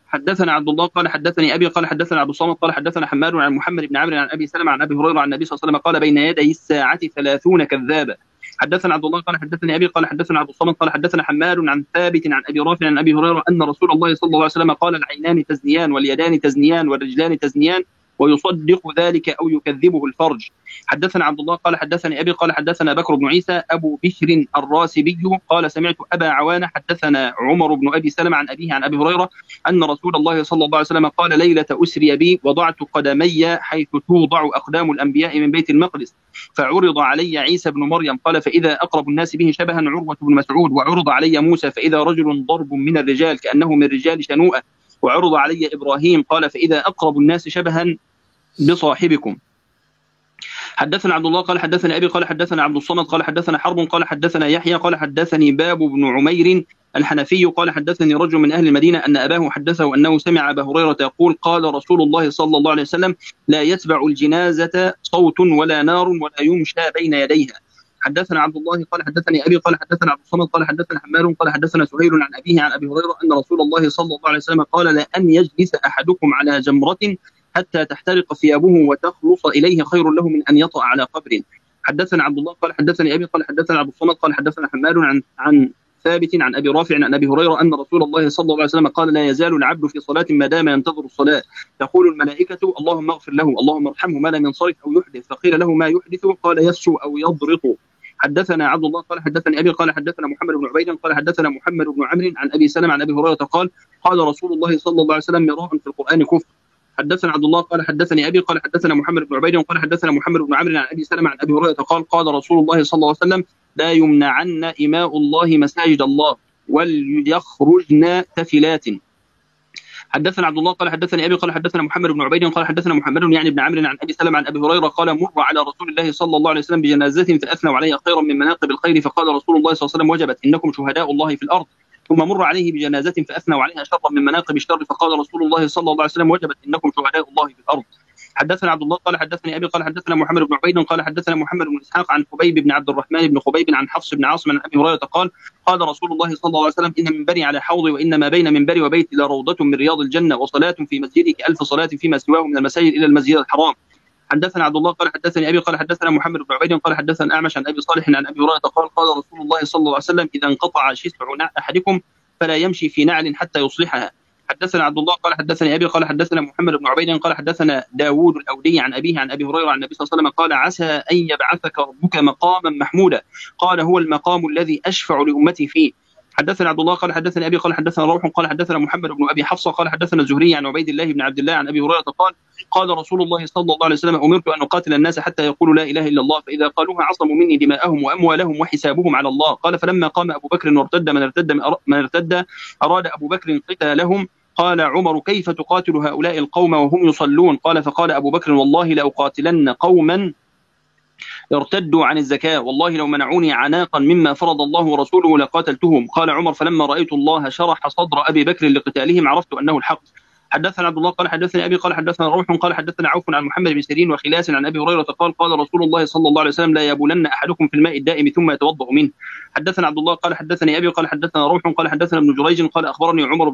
حدثنا عبد الله قال حدثني ابي قال حدثنا عبد الصمد قال حدثنا حماد عن محمد بن عمرو عن ابي سلمة عن ابي هريره عن النبي صلى الله عليه وسلم قال بين يدي الساعه 30 كذابا. حدثنا عبد الله قال حدثني ابي قال حدثنا عبد الصمد قال حدثنا حماد عن ثابت عن ابي رافع عن ابي هريره ان رسول الله صلى الله عليه وسلم قال العينان تزنيان واليدان تزنيان والرجلان تزنيان ويصدق ذلك او يكذبه الفرج. حدثنا عبد الله قال حدثني ابي قال حدثنا بكر بن عيسى ابو بشر الراسبي قال سمعت ابا عوانه حدثنا عمر بن ابي سلمة عن ابيه عن ابي هريره ان رسول الله صلى الله عليه وسلم قال ليله اسري بي وضعت قدمي حيث توضع اقدام الانبياء من بيت المقدس فعرض علي عيسى بن مريم قال فاذا اقرب الناس به شبها عروه بن مسعود وعرض علي موسى فاذا رجل ضرب من الرجال كانه من رجال شنوءه وعرض علي ابراهيم قال فاذا اقرب الناس شبها بصاحبكم. حدثنا عبد الله قال حدثنا ابي قال حدثنا عبد الصمد قال حدثنا حرب قال حدثنا يحيى قال حدثني باب بن عمير الحنفي قال حدثني رجل من اهل المدينه ان اباه حدثه انه سمع ابا هريره يقول قال رسول الله صلى الله عليه وسلم لا يتبع الجنازه صوت ولا نار ولا يمشى بين يديها. حدثنا عبد الله قال حدثني ابي قال حدثنا عبد الصمد قال حدثنا حماد قال حدثنا سهيل عن ابيه عن ابي هريره ان رسول الله صلى الله عليه وسلم قال لأن يجلس احدكم على جمره حتى تحترق ثيابه وتخلص إليه خير له من أن يطأ على قبر. حدثنا عبد الله قال حدثني أبي قال حدثنا عبد الصمد قال حدثنا حماد عن ثابت عن أبي رافع عن أبي هريرة أن رسول الله صلى الله عليه وسلم قال لا يزال العبد في صلاة ما دام ينتظر الصلاة تقول الملائكة اللهم اغفر له اللهم ارحمه ما لم ينصرف أو يحدث فقيل له ما يحدث قال يسجو أو يضرط. حدثنا عبد الله قال حدثني أبي قال حدثنا محمد بن عبيد قال حدثنا محمد بن عمرو عن أبي سلمة عن أبي هريرة قال قال رسول الله صلى الله عليه وسلم مراء في القرآن كفر. حدثنا عبد الله قال حدثني ابي قال حدثنا محمد بن عبيد قال حدثنا محمد بن عمرو عن ابي سلمة عن ابي هريره قال قال رسول الله صلى الله عليه وسلم لا يمنعن إماء الله مساجد الله وليخرجن تفلات. حدثنا عبد الله قال حدثني ابي قال حدثنا محمد بن عبيد قال حدثنا محمد يعني بن عمرو عن ابي سلمة عن ابي هريره قال مر على رسول الله صلى الله عليه وسلم بجنازه فاثنوا عليها خيرا من مناقب الخير فقال رسول الله صلى الله عليه وسلم وجبت انكم شهداء الله في الارض. ثم مر عليه بجنازة فأثنوا عليها شرا من مناقب الشر فقال رسول الله صلى الله عليه وسلم وجبت إنكم شهداء الله في الأرض. حدثنا عبد الله قال حدثني أبي قال حدثنا محمد بن عبيد قال حدثنا محمد بن إسحاق عن خبيب بن عبد الرحمن بن خبيب عن حفص بن عاصم عن أبي هريرة قال قال رسول الله صلى الله عليه وسلم إن منبري على حوضي وإن ما بين منبري وبيتي لروضة من رياض الجنة وصلاة في مسجدي كألف صلاة فيما سواه من المساجد إلى المسجد الحرام. حدثنا عبد الله قال حدثني ابي قال حدثنا محمد بن عبيد قال حدثنا اعمش عن ابي صالح عن ابي هريره قال قال رسول الله صلى الله عليه وسلم اذا انقطع شسع احدكم فلا يمشي في نعل حتى يصلحها. حدثنا عبد الله قال حدثني ابي قال حدثنا محمد بن عبيد قال حدثنا داوود الاودي عن ابيه عن ابي هريره عن النبي صلى الله عليه وسلم قال عسى ان يبعثك ربك مقاما محمودا قال هو المقام الذي اشفع لامتي فيه. حدثنا عبد الله قال حدثني ابي قال حدثنا روح قال حدثنا محمد بن ابي حفصه قال حدثنا الزهري عن عبيد الله بن عبد الله عن ابي هريره قال قال رسول الله صلى الله عليه وسلم امرت ان اقاتل الناس حتى يقولوا لا اله الا الله فاذا قالوها عصموا مني دماءهم واموالهم وحسابهم على الله. قال فلما قام ابو بكر وارتد من ارتد اراد ابو بكر قتالهم قال عمر كيف تقاتل هؤلاء القوم وهم يصلون؟ قال فقال ابو بكر والله لاقاتلن قوما ارتدوا عن الزكاة والله لو منعوني عناقا مما فرض الله ورسوله لقاتلتهم. قال عمر فلما رأيت الله شرح صدر أبي بكر لقتالهم عرفت أنه الحق. حدثنا عبد الله قال حدثني أبي قال حدثنا روح قال حدثنا عوف عن محمد بن سيرين وخلاس عن أبي هريرة قال قال رسول الله صلى الله عليه وسلم لا يبولن أحدكم في الماء الدائم ثم يتوضأ منه. حدثنا عبد الله قال حدثني أبي قال حدثنا روح قال حدثنا ابن جريج قال أخبرني عمر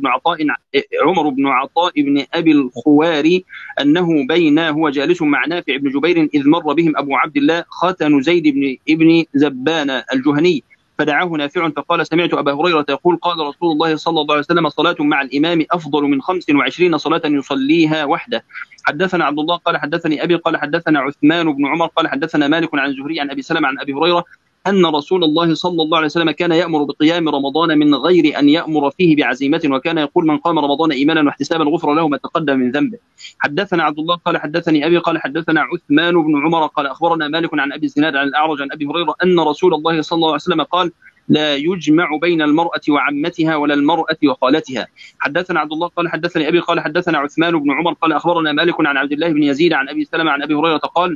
بن عطاء بن أبي الخواري أنه بينا هو جالس مع نافع بن جبير إذ مر بهم أبو عبد الله ختن زيد بن زبان الجهني فدعاه نافع فقال سمعت أبا هريرة يقول قال رسول الله صلى الله عليه وسلم صلاة مع الإمام أفضل من 25 صلاة يصليها وحده. حدثنا عبد الله قال حدثني أبي قال حدثنا عثمان بن عمر قال حدثنا مالك عن الزهري عن أبي سلمة عن أبي هريرة أن رسول الله صلى الله عليه وسلم كان يأمر بقيام رمضان من غير أن يأمر فيه بعزيمة وكان يقول من قام رمضان إيمانا واحتسابا غفر له ما تقدم من ذنبه. حدثنا عبد الله قال حدثني أبي قال حدثنا عثمان بن عمر قال أخبرنا مالك عن أبي الزناد عن الأعرج عن أبي هريرة أن رسول الله صلى الله عليه وسلم قال لا يجمع بين المرأة وعمتها ولا المرأة وخالتها. حدثنا عبد الله قال حدثني أبي قال حدثنا عثمان بن عمر قال أخبرنا مالك عن عبد الله بن يزيد عن أبي سلمة عن أبي هريرة قال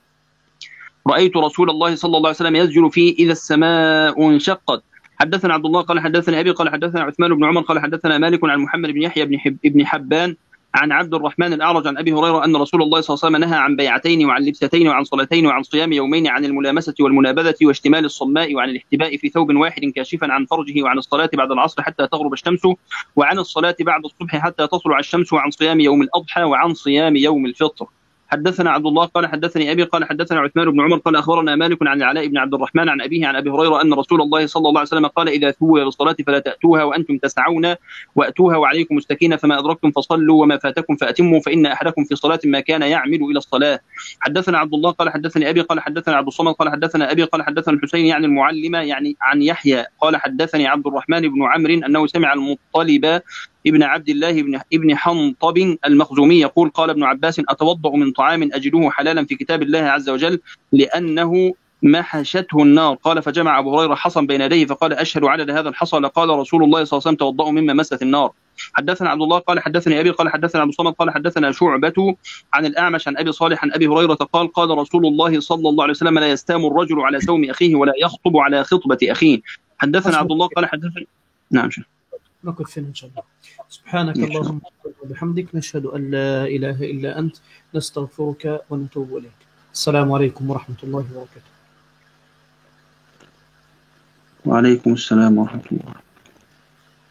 رأيت رسول الله صلى الله عليه وسلم يسجد فيه إذا السماء انشقت. حدثنا عبد الله قال حدثنا أبي قال حدثنا عثمان بن عمر قال حدثنا مالك عن محمد بن يحيى بن حبان عن عبد الرحمن الأعرج عن أبي هريرة أن رسول الله صلى الله عليه وسلم نهى عن بيعتين وعن لبستين وعن صلاتين وعن صيام يومين، عن الملامسة والمنابذة واشتمال الصماء، وعن الاحتباء في ثوب واحد كاشفا عن فرجه، وعن الصلاة بعد العصر حتى تغرب الشمس، وعن الصلاة بعد الصبح حتى تطلع الشمس، وعن صيام يوم الأضحى، وعن صيام يوم الفطر. حدثنا عبد الله قال حدثني أبي قال حدثنا عثمان بن عمر قال أخبرنا مالك عن العلاء بن عبد الرحمن عن أبيه عن أبي هريرة أن رسول الله صلى الله عليه وسلم قال إذا ثوب بالصلاة فلا تأتوها وأنتم تسعون، وأتوها وعليكم السكينة، فما أدركتم فصلوا وما فاتكم فأتموا، فإن أحدكم في صلاة ما كان يعمل إلى الصلاة. حدثنا عبد الله قال حدثني أبي قال حدثنا عبد الصمد قال حدثنا أبي قال حدثنا الحسين يعني المعلمة يعني عن يحيى قال حدثني عبد الرحمن بن عمرو أنه سمع المطلب ابن عبد الله ابن حنطب المخزومي يقول قال ابن عباس أتوضأ من طعام أجده حلالا في كتاب الله عز وجل لأنه محشته النار. قال فجمع أبو هريرة حصى بين يديه فقال أشهد عدد هذا الحصى لقال رسول الله صلى الله عليه وسلم توضأوا مما مست النار. حدثنا عبد الله قال حدثني أبي قال حدثنا عبد الصمد قال حدثنا شعبة عن الأعمش عن أبي صالح عن أبي هريرة قال قال رسول الله صلى الله عليه وسلم لا يستام الرجل على سوم أخيه ولا يخطب على خطبة أخيه. حدثنا عبد الله قال حدثنا نعم نقف فينا إن شاء الله. سبحانك اللهم وبحمدك نشهد أن لا إله إلا أنت نستغفرك ونتوب إليك. السلام عليكم ورحمة الله وبركاته. وعليكم السلام ورحمة الله.